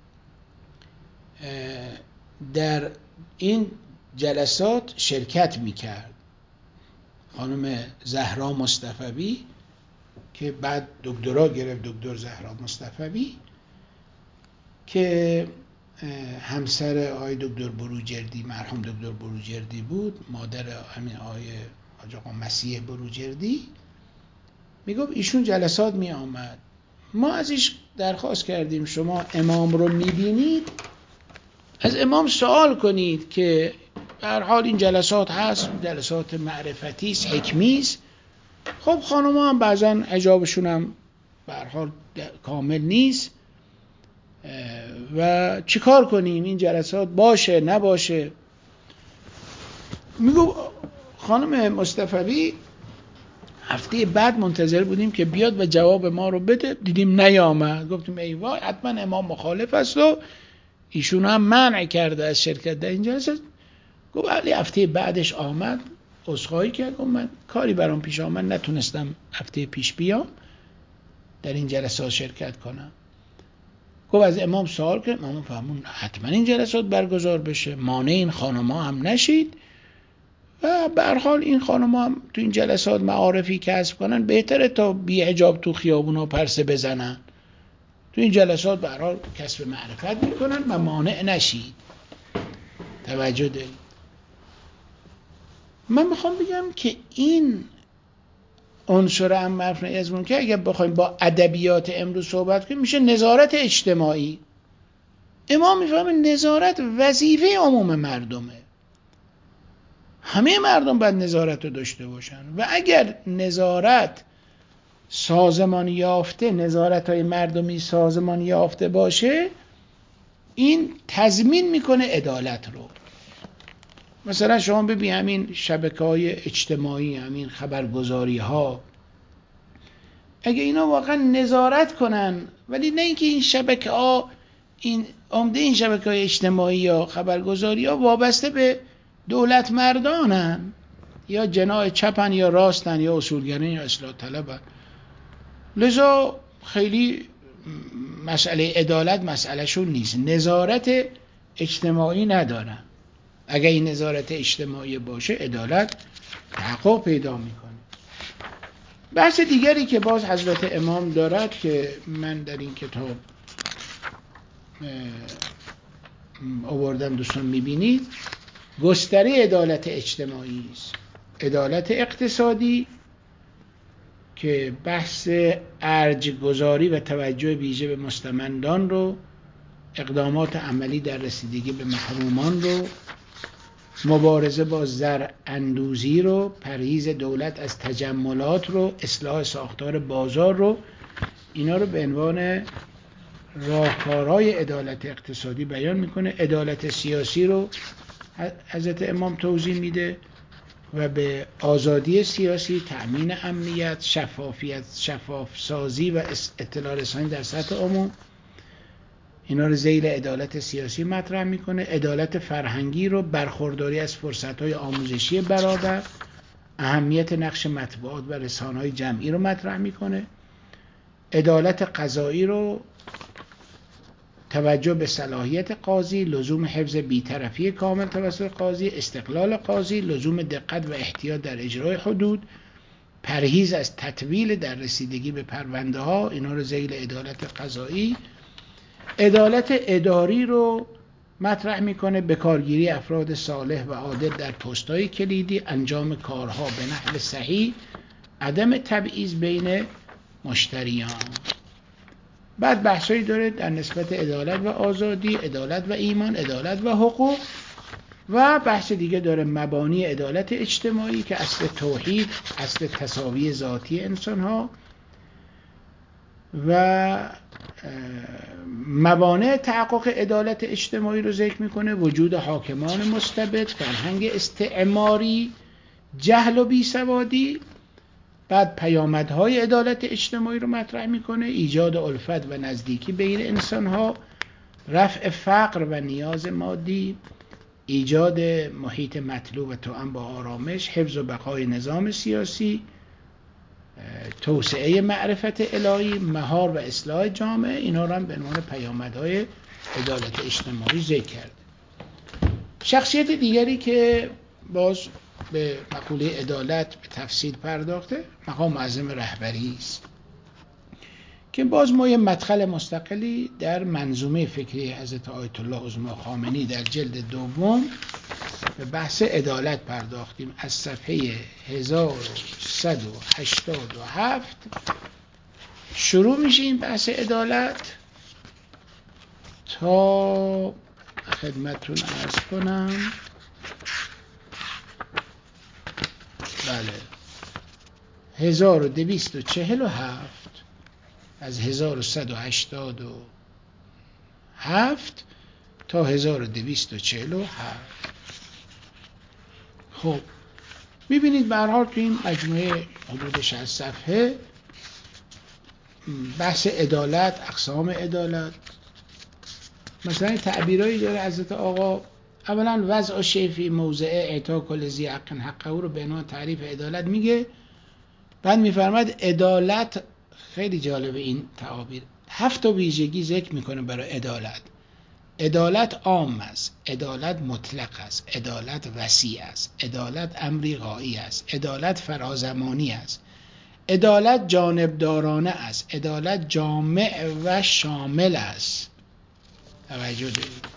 در این جلسات شرکت میکرد. خانم زهرا مصطفوی که بعد دکترا گرفت، دکتر زهرا مصطفوی که همسر آقای دکتر بروجردی، مرحوم دکتر بروجردی بود، مادر همین آقای حاج آقا مسیح بروجردی، میگفت ایشون جلسات می آمد. ما ازش درخواست کردیم شما امام رو میبینید، از امام سوال کنید که به هر حال این جلسات هست، جلسات معرفتی است، حکمی است. خب خانم‌ها هم بعضا حجابشون هم به هر حال کامل نیست و چیکار کنیم این جلسات باشه نباشه. میگو خانم مصطفوی هفته بعد منتظر بودیم که بیاد و جواب ما رو بده، دیدیم نیامد. گفتیم ای وای، حتما امام مخالف است و ایشون هم منع کرده از شرکت در این جلسات. گفت علی هفته بعدش آمد، عذرخواهی کرد، گفت من کاری برام پیش آمد نتونستم هفته پیش بیام در این جلسات شرکت کنم. گفت از امام سوال کرد، امام فرمون حتما این جلسات برگزار بشه، مانع این خانم‌ها هم نشید و به هر حال این خانم‌ها هم تو این جلسات معارفی کسب کنن بهتره تا بی حجاب تو خیابونا پرسه بزنن. تو این جلسات به هر حال کسب معرفت میکنن و مانع نشید. توجه دارید؟ من میخوام بگم که این عنصر امر معروف نهی از منکر اگه بخوایم با ادبیات امروز صحبت کنیم میشه نظارت اجتماعی. امام میفهمه نظارت وظیفه عموم مردمه، همه مردم باید نظارت رو داشته باشن و اگر نظارت سازمان یافته، نظارت های مردمی سازمان یافته باشه، این تضمین میکنه عدالت رو. مثلا شما ببین همین شبکه‌های اجتماعی، همین خبرگزاری ها، اگه اینا واقعا نظارت کنن، ولی نه اینکه این شبکه ها، این عمده این شبکه‌های اجتماعی یا خبرگزاری ها وابسته به دولت مردانن، یا جناح چپن یا راستن یا اصولگران یا اصلاح طلبن، لذا خیلی مسئله عدالت مسئله شون نیست، نظارت اجتماعی ندارن. اگه این نظارت اجتماعی باشه عدالت تحقق پیدا میکنه. بحث دیگری که باز حضرت امام دارد که من در این کتاب آوردم دوستان میبینید، گستره عدالت اجتماعی است. عدالت اقتصادی که بحث ارج‌گذاری و توجه ویژه به مستمندان رو، اقدامات عملی در رسیدگی به محرومان رو، مبارزه با زر اندوزی رو، پرهیز دولت از تجملات رو، اصلاح ساختار بازار رو، اینا رو به عنوان راهکارهای عدالت اقتصادی بیان میکنه. عدالت سیاسی رو حضرت امام توضیح میده و به آزادی سیاسی، تأمین امنیت، شفافیت، شفاف سازی و اطلاع رسانی در سطح عموم، اینا رو ذیل عدالت سیاسی مطرح میکنه. عدالت فرهنگی رو برخورداری از فرصت‌های آموزشی برابر، اهمیت نقش مطبوعات و رسانه‌های جمعی رو مطرح میکنه. عدالت قضایی رو توجه به صلاحیت قاضی، لزوم حفظ بی‌طرفی کامل توسط قاضی، استقلال قاضی، لزوم دقت و احتیاط در اجرای حدود، پرهیز از تطویل در رسیدگی به پرونده ها، اینا رو ذیل عدالت قضایی. عدالت اداری رو مطرح میکنه، به کارگیری افراد صالح و عادل در پست‌های کلیدی، انجام کارها به نحو صحیح، عدم تبعیض بین مشتریان. بعد بحثایی داره در نسبت عدالت و آزادی، عدالت و ایمان، عدالت و حقوق، و بحث دیگه داره مبانی عدالت اجتماعی که اصل توحید، اصل تساوی ذاتی انسان ها و موانع تحقق عدالت اجتماعی رو ذکر میکنه، وجود حاکمان مستبد، فرهنگ استعماری، جهل و بیسوادی. بعد پیامدهای عدالت اجتماعی رو مطرح میکنه، ایجاد الفت و نزدیکی بین انسانها، رفع فقر و نیاز مادی، ایجاد محیط مطلوب و توأم با آرامش، حفظ و بقای نظام سیاسی، توسعه معرفت الهی، مهار و اصلاح جامعه. اینا رو هم به عنوان پیامدهای عدالت اجتماعی ذکر کرده. شخصیت دیگری که باز به مقوله عدالت به تفصیل پرداخته، مقام معظم رهبری است که باز ما یه مدخل مستقلی در منظومه فکری حضرت آیت الله عظما خامنه‌ای در جلد دوم به بحث عدالت پرداختیم. از صفحه هزار و صد و هشتاد و هفت شروع میشه این بحث عدالت تا خدمتتون عرض کنم. بله، هزار و دویست و چهل و هفت، از هزار و صد و هشتاد و هفت تا هزار و دویست و چهل و هفت. خب میبینید به هر حال تو این مجموعه حدود شصت صفحه بحث عدالت، اقسام عدالت، مثلا تعبیرایی داره حضرت آقا. اولا وضع شیء فی موضع اعطاء کل ذی حق حقه رو به عنوان تعریف عدالت میگه. بعد میفرماد عدالت، خیلی جالبه این تعابیر، هفت تا ویژگی ذکر میکنه برای عدالت. عدالت عام است، عدالت مطلق است، عدالت وسیع است، عدالت امری غایی است، عدالت فرازمانی است، عدالت جانبدارانه است، عدالت جامع و شامل است. توجه دارید،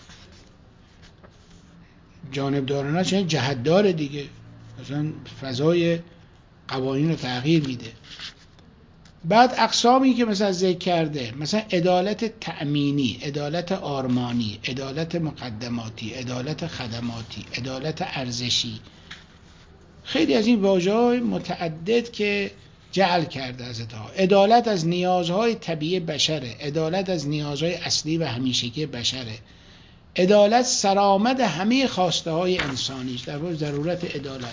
جانبدارانه چه جهتدار دیگه، مثلا فضای قوانین رو تغییر میده. بعد اقسامی که مثلا ذکر کرده، مثلا عدالت تأمینی، عدالت آرمانی، عدالت مقدماتی، عدالت خدماتی، عدالت ارزشی، خیلی از این واژه‌های متعدد که جعل کرده از ها. عدالت از نیازهای طبیعی بشره، عدالت از نیازهای اصلی و همیشگی بشره، عدالت سرآمد همه خواسته های انسانیش، در واقع ضرورت عدالت.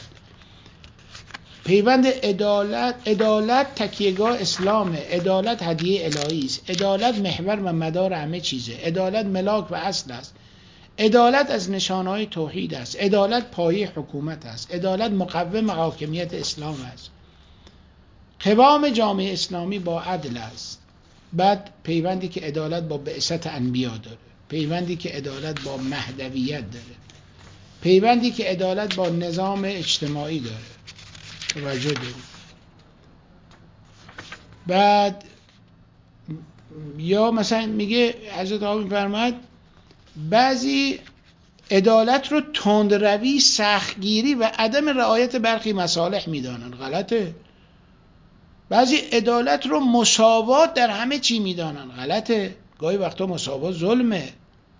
پیوند عدالت، عدالت تکیهگاه اسلامه، عدالت هدیه الهی است، عدالت محور و مدار همه چیزه، عدالت ملاک و اصل است، عدالت از نشانهای توحید است، عدالت پایه حکومت است، عدالت مقوم حاکمیت اسلام است، قوام جامعه اسلامی با عدل است. بعد پیوندی که عدالت با بعثت انبیا داره، پیوندی که عدالت با مهدویت داره، پیوندی که عدالت با نظام اجتماعی داره. توجه دارید. بعد یا مثلا میگه حضرت آقا میفرماید بعضی عدالت رو تندروی، سختگیری و عدم رعایت برخی مصالح میدانن. غلطه. بعضی عدالت رو مساوات در همه چی میدانن. غلطه. گاهی وقتا مساوات ظلمه.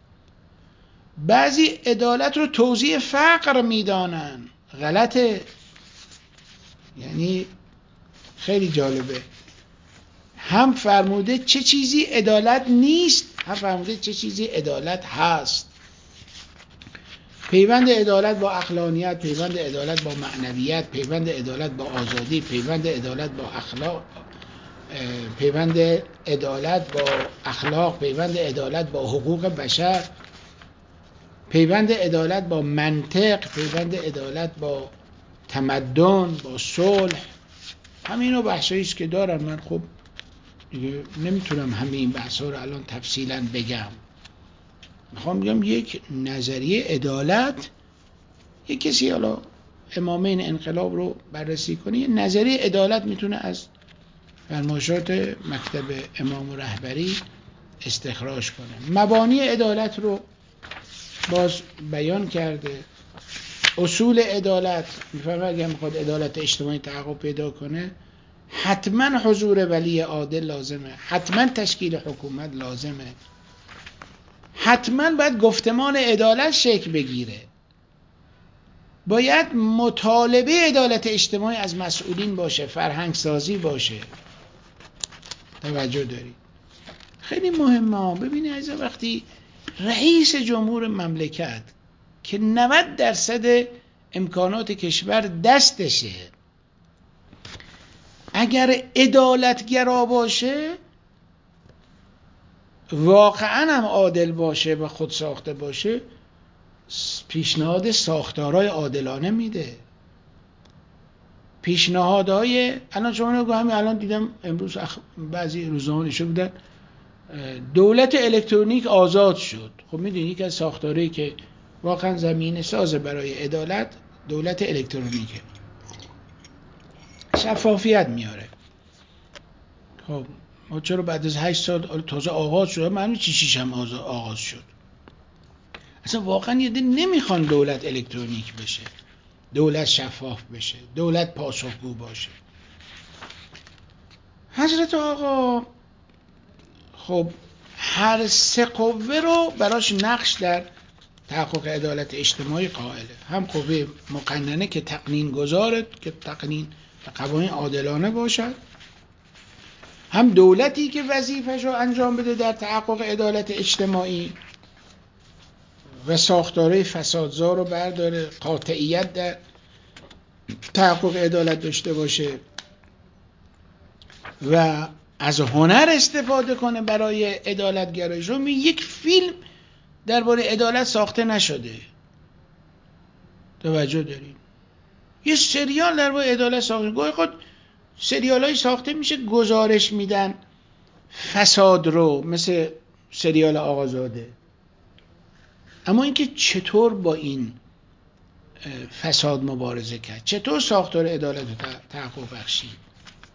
بعضی عدالت رو توزیع فقر میدانن. غلطه. یعنی خیلی جالبه، هم فرموده چه چیزی عدالت نیست، هم فرموده چه چیزی عدالت هست. پیوند عدالت با عقلانیت، پیوند عدالت با معنویت، پیوند عدالت با آزادی، پیوند عدالت با اخلاق، پیوند عدالت با اخلاق، پیوند عدالت با حقوق بشر، پیوند عدالت با منطق، پیوند عدالت با تمدن، با صلح. همینو بحثایی است که دارن. من خب دیگه نمیتونم همه این بحثا رو الان تفصیلا بگم. میخوام بگم یک نظریه عدالت، یک کسی حالا امامین انقلاب رو بررسی کنه، یه نظریه عدالت میتونه از فرمایشات مکتب امام رهبری استخراج کنه. مبانی عدالت رو باز بیان کرده. اصول عدالت میفهمه اگر میخواد عدالت اجتماعی تحقق پیدا کنه حتما حضور ولی عادل لازمه، حتما تشکیل حکومت لازمه، حتما باید گفتمان عدالت شکل بگیره، باید مطالبه عدالت اجتماعی از مسئولین باشه، فرهنگ سازی باشه. توجه دارید؟ خیلی مهمه. ببینید از وقتی رئیس جمهور مملکت که نود درصد امکانات کشور دستشه اگر عدالتگرا باشه، واقعا هم عادل باشه و خود ساخته باشه، پیشنهاد ساختارهای عادلانه میده. پیشنهادهای الان شما نگو، همین الان دیدم امروز اخ... بعضی روزنامه نشون بودن دولت الکترونیک آزاد شد. خب میدونی که از ساختاری که واقعا زمینه ساز برای عدالت دولت الکترونیکه، شفافیت میاره. خب ما چرا بعد از هشت سال تازه آغاز شد؟ معنی چی شیش هم آغاز شد؟ اصلا واقعا یه دل نمیخوان دولت الکترونیک بشه، دولت شفاف بشه، دولت پاسخگو باشه. حضرت آقا خب هر سه قوه رو براش نقش در تحقق عدالت اجتماعی قائله. هم قوه مقننه که تقنین گذاره که تقنین قوانین عادلانه باشد، هم دولتی که وظیفه‌ش رو انجام بده در تحقق عدالت اجتماعی و ساختارهای فسادزا رو برداره، قاطعیت در تحقق عدالت داشته باشه و از هنر استفاده کنه برای عدالت گرایش. رو یک فیلم درباره عدالت ساخته نشده. توجه دارید؟ یه سریال درباره عدالت ساخته، گاهی خود سریال های ساخته میشه گزارش میدن فساد رو، مثل سریال آقازاده. اما اینکه چطور با این فساد مبارزه کرد، چطور ساختار عدالت رو تحقق بخشید.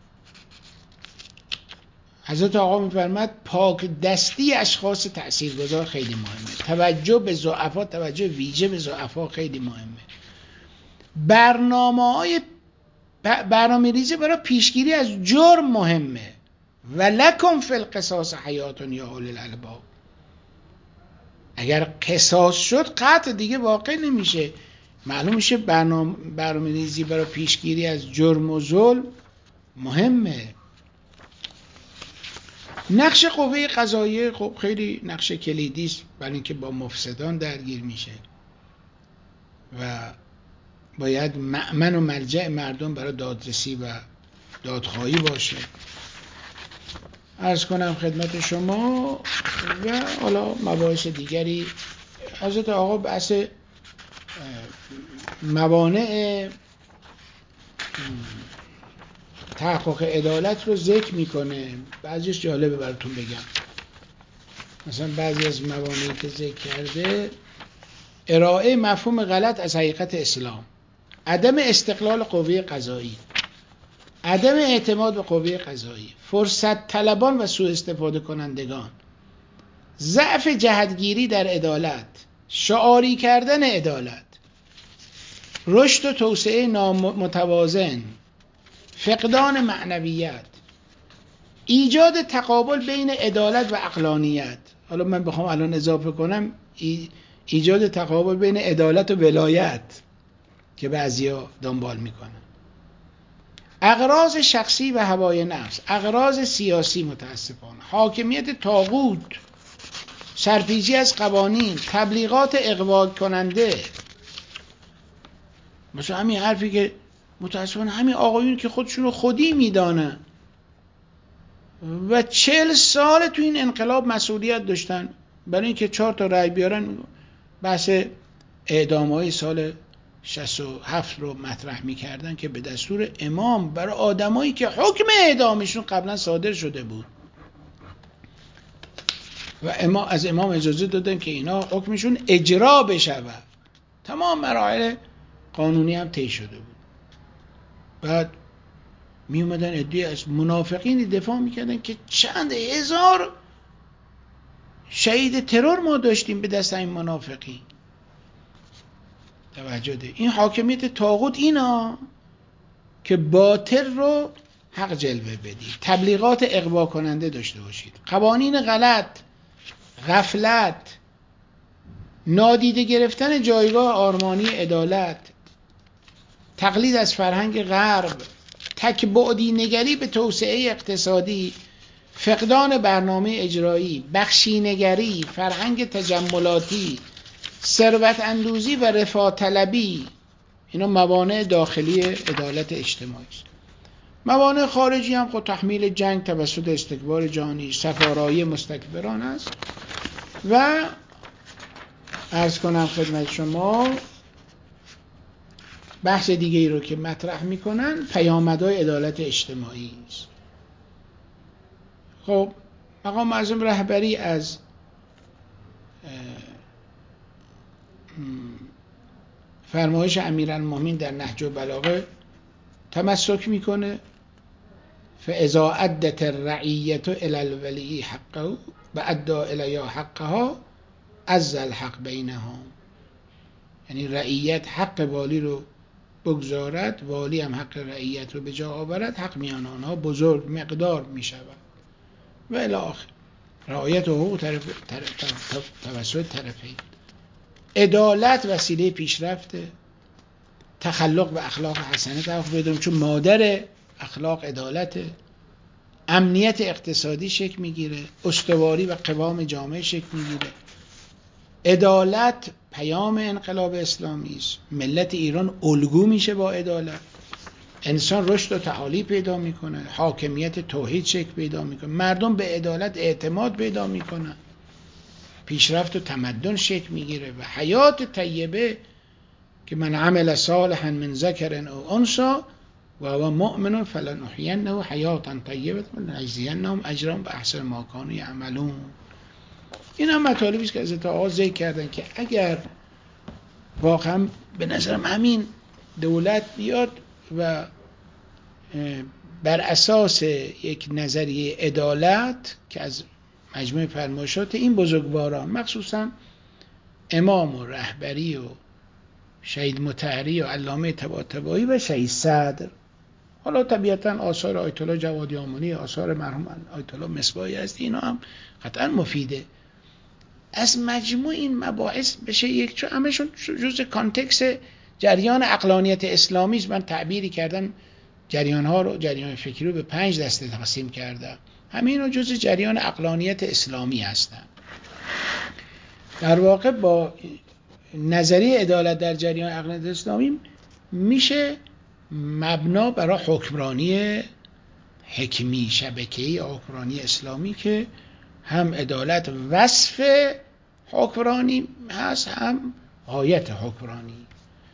حضرت آقا میفرماد پاک دستی اشخاص تاثیرگذار خیلی مهمه، توجه به ضعفا، توجه ویژه به ضعفا خیلی مهمه. برنامه‌های برنامه‌ریزی برای پیشگیری از جرم مهمه. ولکم فی القصاص حیات یا اولی الالباب. اگر قصاص شد قطع دیگه واقع نمیشه. معلوم میشه برنامه برنامه‌ریزی برای پیشگیری از جرم و ظلم مهمه. نقش قوه قضاییه خب خیلی نقش کلیدی است برای اینکه با مفسدان درگیر میشه و باید مأمن و ملجأ مردم برای دادرسی و دادخواهی باشه. عرض کنم خدمت شما و حالا مباحث دیگری. حضرت آقا بحث موانع تحقق عدالت رو ذکر میکنه. بعضیش جالبه براتون بگم. مثلا بعضی از موانعی که ذکر کرده: ارائه مفهوم غلط از حقیقت اسلام، عدم استقلال قوه قضایی، عدم اعتماد به قوه قضایی، فرصت طلبان و سوء استفاده کنندگان، ضعف جهتگیری در عدالت، شعاری کردن عدالت، رشد و توسعه نامتوازن، فقدان معنویت، ایجاد تقابل بین عدالت و عقلانیت. حالا من بخوام الان اضافه کنم ایجاد تقابل بین عدالت و ولایت که بعضیا دنبال میکنن، اغراض شخصی و هوای نفس، اغراض سیاسی، متاسفانه حاکمیت طاغوت، سرپیچی از قوانین، تبلیغات اغوا کننده، مثلا همین حرفی که متاسفانه همین آقایون که خودشون رو خودی میدانن و چهل سال تو این انقلاب مسئولیت داشتن برای اینکه چهار تا رأی بیارن، بحث اعدام‌های سال شصت و هفت رو مطرح می‌کردن که به دستور امام برای آدمایی که حکم اعدامشون قبلا صادر شده بود و امام از امام اجازه دادن که اینا حکمشون اجرا بشود. تمام مراحل قانونی هم طی شده بود. بعد می اومدن عده‌ای از منافقین دفاع میکردن که چند هزار شهید ترور ما داشتیم به دست این منافقین. توجه ده. این حاکمیت طاغوت اینا که باطل رو حق جلوه بدید، تبلیغات اغوا کننده داشته باشید، قوانین غلط، غفلت، نادیده گرفتن جایگاه آرمانی عدالت، تقلید از فرهنگ غرب، تک‌بعدی نگری به توسعه اقتصادی، فقدان برنامه اجرایی، بخشینگری، فرهنگ تجملاتی، ثروت اندوزی و رفاه طلبی، اینا موانع داخلی عدالت اجتماعی است. موانع خارجی هم خود تحمیل جنگ توسط استکبار جهانی، سفارایی مستکبران است. و عرض کنم خدمت شما بحث دیگه ای رو که مطرح میکنن پیامدهای عدالت اجتماعی است. خب مقام معظم رهبری از فرمایش امیرالمومنین در نهج البلاغه تمسک میکنه، فاذا ادت الرعیة الی الولی حقه و ادى الیها حقها عز الحق بینهم. یعنی رعیت حق والی رو بگذارد، والی هم حق رعیت رو به جا آورد، حق میان آنها بزرگ مقدار می شود و الی آخر. رعایت حقوق طرف توسط طرفین. عدالت وسیله پیشرفته، تخلق به اخلاق حسنه توقف بدون، چون مادر اخلاق عدالته. امنیت اقتصادی شکل میگیره، استواری و قوام جامعه شکل میگیره. عدالت پیام انقلاب اسلامی است. ملت ایران الگو میشه با عدالت. انسان رشد و تعالی پیدا میکنه، حاکمیت توحید شکل پیدا میکنه، مردم به عدالت اعتماد پیدا میکنن، پیشرفت و تمدن شکل میگیره و حیات طیبه که من عمل صالحا من ذکر او انثی و هو مؤمن فلنحیینه حیاتا طیبه ولنجزینهم اجرهم باحسن ما کانوا یعملون. این هم مطالبی است که حضرت آقا ذکر کردن که اگر واقعا به نظرم همین دولت بیاد و بر اساس یک نظریه عدالت که از مجموع فرمایشات این بزرگواران مخصوصا امام و رهبری و شهید مطهری و علامه طباطبایی و شهید صدر، حالا طبیعتا آثار آیت الله جوادی آملی، آثار مرحوم آیت الله مصباحی است، اینا هم قطعا مفیده. از مجموع این مباحث بشه یک، چون همشون جزء کانتکست جریان عقلانیت اسلامی است. من تعبیری کردم جریان ها رو، جریان فکری رو به پنج دسته تقسیم کردم، همین رو جزء جریان عقلانیت اسلامی هستن. در واقع با نظریه عدالت در جریان عقلانیت اسلامی میشه مبنا برای حکمرانی حکمی شبکه‌ای حکمرانی اسلامی که هم عدالت وصف حکمرانی هست، هم غایت حکمرانی.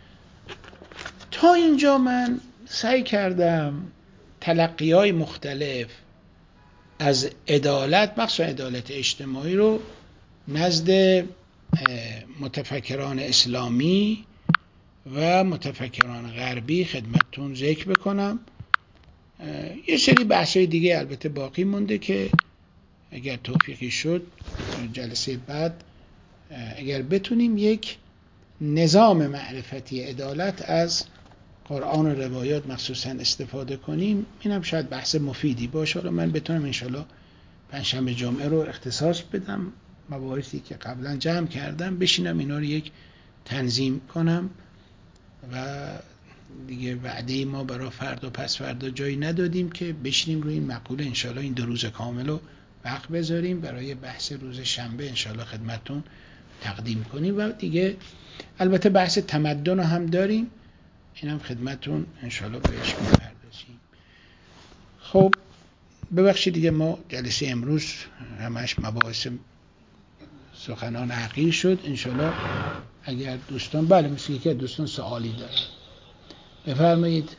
تا اینجا من سعی کردم تلقی‌های مختلف از عدالت، مخصوصا عدالت اجتماعی رو نزد متفکران اسلامی و متفکران غربی خدمتتون ذکر بکنم. یه سری بحثای دیگه البته باقی مونده که اگر توفیقی شد جلسه بعد اگر بتونیم یک نظام معرفتی عدالت از قرآن و روایات مخصوصا استفاده کنیم، اینم شاید بحث مفیدی باشه. حالا من بتونم انشالله پنجشنبه جمعه رو اختصاص بدم مباحثی که قبلا جمع کردم، بشینم اینا رو یک تنظیم کنم و دیگه وعده ما برای فردا پس فردا جایی ندادیم که بشینیم روی این مقوله انشالله این دو روز کامل رو وقت بذاریم برای بحث روز شنبه انشالله خدمتون تقدیم کنیم. و دیگه البته بحث تمدن هم داریم اینم خدمتون انشالله بهش میپردازیم. خب ببخشید دیگه ما جلسه امروز همش مباحث سخنان حقیر شد. انشالله اگر دوستان، بله مثل که دوستان سوالی دارن بفرمایید.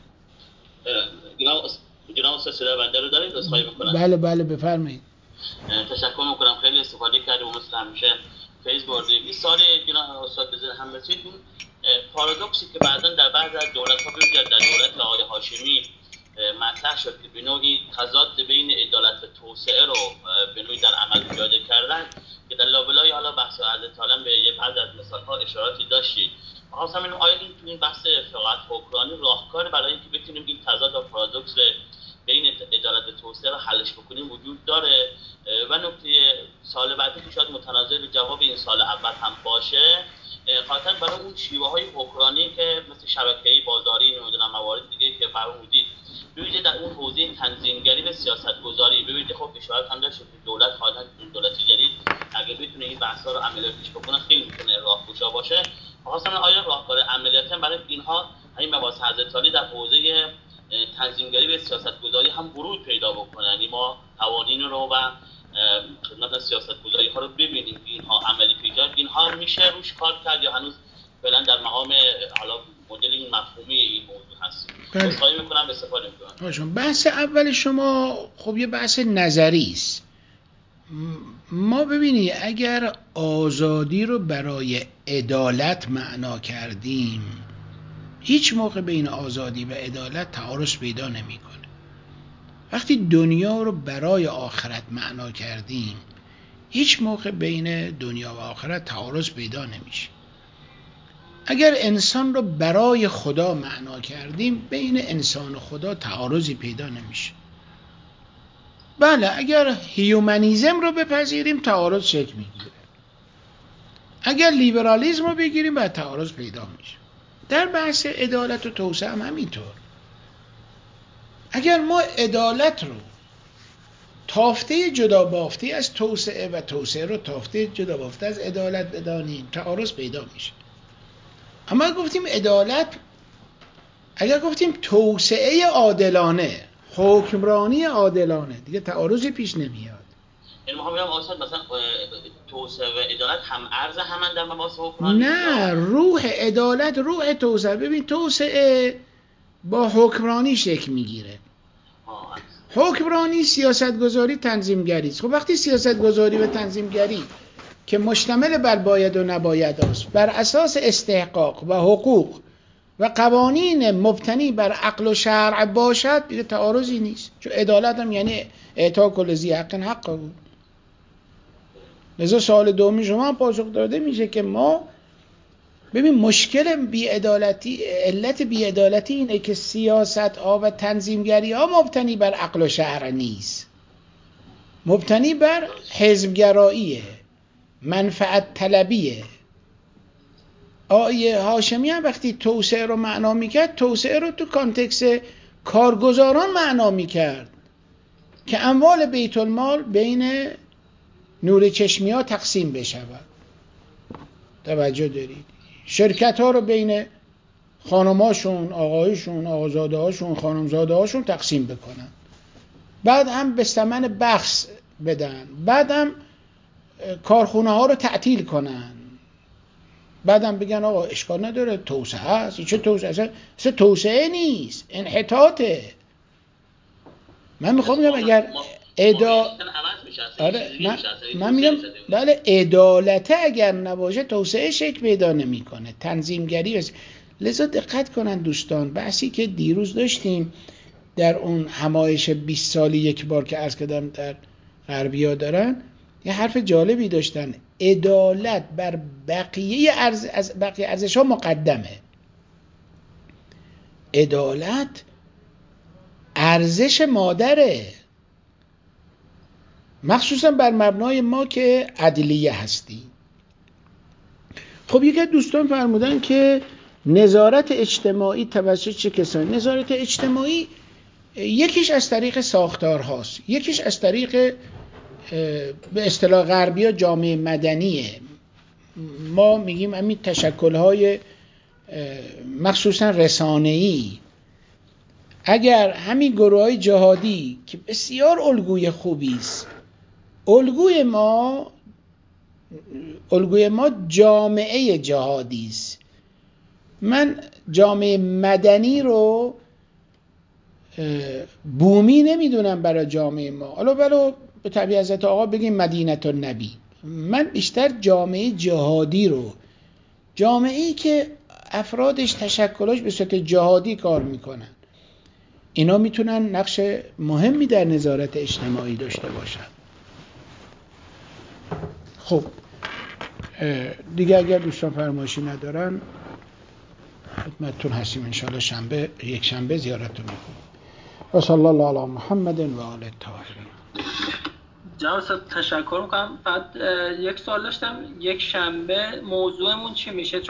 جناب استاد صدا بنده رو دارید؟ عذرخواهی میکنم. بله بله بفرمایید. تشکر میکنم، خیلی استفاده کردیم و مثل همیشه فیض بردیم. این سال جناب استاد بزن هم رسید، اون پارادوکسی که بعداً در بعض از دولت‌ها بوجود در دولت آقای هاشمی مطرح شد که به نوعی تضاد بین عدالت و توسعه رو به نوعی در عمل پیاده کردن، که در لابلای حالا بحث حضرت عالم به یه بعض از مثال‌ها اشاراتی داشتید. خواستم اینو آیا این تو این بحث فقاهت حکمرانی راهکار برای اینکه بتونیم این تضاد و پارادوکس بین عدالت و توسعه رو حلش بکنیم وجود داره؟ و نکته سال بعدی که شاید متناظر به جواب این سال اول هم باشه، خاطر برای اون شیوه های حکمرانی که مثل شبکه‌ای بازاری نمیدونم موارد دیگه که فرمودید، ببینید در اون حوزه تنظیمگری و سیاست‌گذاری، ببینید خب اشارات هم داشت که دولت خواهد دولت جدید اگه بتونه این بحث‌ها رو عملیاتش بکنه خیلی میتونه راهگشا باشه. خواستم آیا راهکار عملیاتی برای اینها همین مباحث حضرت علی در حوزه تنظیمگری و سیاست‌گذاری هم ورود پیدا بکنه، یعنی ما قوانین رو و خدمت سیاست‌گذاری ها رو ببینیم که اینها عملی پیدا، اینها میشه روش کار کرد یا هنوز فعلا در مقام حالا مدل این مفهومی این موضوع هست؟ مصاحبه میکنم استفاده میکنم. بحث اول شما خب یه بحث نظری است. ما ببینید اگر آزادی رو برای عدالت معنا کردیم، هیچ موقع بین آزادی و عدالت تعارض پیدا نمیکنه. وقتی دنیا رو برای آخرت معنا کردیم، هیچ موقع بین دنیا و آخرت تعارض پیدا نمیشه. اگر انسان رو برای خدا معنا کردیم، بین انسان و خدا تعارضی پیدا نمیشه. بله اگر هیومنیزم رو بپذیریم تعارض شکل میگیره، اگر لیبرالیسم رو بگیریم بعد تعارض پیدا میشه. در بحث عدالت و توسعه هم همینطور. اگر ما عدالت رو تافته جدا بافته از توسعه و توسعه رو تافته جدا بافته از عدالت بدانیم، تعارض پیدا میشه. اما گفتیم عدالت، اگر گفتیم توسعه عادلانه، حکمرانی عادلانه، دیگه تعارضی پیش نمیاد. یعنی ما میگم اصلا مثلا توسعه و عدالت هم ارز همن در مباحث حکمرانی؟ نه، روح عدالت روح توسعه. ببین توسعه با حکمرانی شکل میگیره. حکمرانی سیاستگذاری تنظیمگری است. خب وقتی سیاستگذاری و تنظیمگری که مشتمل بر باید و نباید است، بر اساس استحقاق و حقوق و قوانین مبتنی بر عقل و شرع باشد، دیگه تعارضی نیست. چون عدالت هم یعنی اعطا کل ذی حق حقه بود. لذا سوال دومی شما هم پاسخ داده میشه که ما ببین مشکل بی‌عدالتی، علت بی‌عدالتی اینه که سیاست ها و تنظیمگری ها مبتنی بر عقل و شرع نیست، مبتنی بر حزبگراییه، منفعت طلبیه. آیه هاشمی هم وقتی توسعه رو معنا میکرد، توسعه رو تو کانتکست کارگزاران معنا میکرد که اموال بیت المال بین نور چشمی ها تقسیم بشود. توجه دارید؟ شرکت ها رو بین خانماشون، آقایشون، آقازاده هاشون، خانمزاده هاشون تقسیم بکنن، بعد هم به ثمن بخش بدن، بعد هم کارخونه ها رو تعطیل کنن، بعد هم بگن آقا اشکال نداره توسعه هست. چه توسعه؟ اصلا توسعه نیست، انحطاطه. من میخوام بگم اگر ادا آره من, من میگم بله عدالت اگر نباشه توسعه شکل پیدا نمیکنه، تنظیمگری است. لذا دقت کنن دوستان، بحثی که دیروز داشتیم در اون همایش بیست سالی یک بار که عرض کردم در غربی‌ها دارن، یه حرف جالبی داشتن: عدالت بر بقیه ارز از بقیه ارزش‌ها مقدمه. عدالت ارزش مادره، مخصوصا بر مبنای ما که عدلیه هستیم. خب یکی از دوستان فرمودن که نظارت اجتماعی توسط چه کسانی؟ نظارت اجتماعی یکیش از طریق ساختار هاست، یکیش از طریق به اصطلاح غربی ها جامعه مدنیه. ما میگیم همین تشکل های مخصوصا رسانه‌ای، اگر همین گروه‌های جهادی که بسیار الگوی خوبی است، الگوی ما الگوی ما جامعه جهادی است. من جامعه مدنی رو بومی نمیدونم برای جامعه ما، حالا ولو به تعبیر حضرت آقا بگیم مدینه النبی. من بیشتر جامعه جهادی رو، جامعه‌ای که افرادش تشکلش به صورت جهادی کار میکنن، اینا میتونن نقش مهمی در نظارت اجتماعی داشته باشن. خب دیگه اگر دوستان فرمایشی ندارن خدمتتون هستیم انشاءالله شنبه یک شنبه زیارتتون میکنیم. و صلی الله علی محمد و آل الطاهرین. جناب استاد تشکر میکنم. بعد یک سوال داشتم، یک شنبه موضوعمون چی میشه؟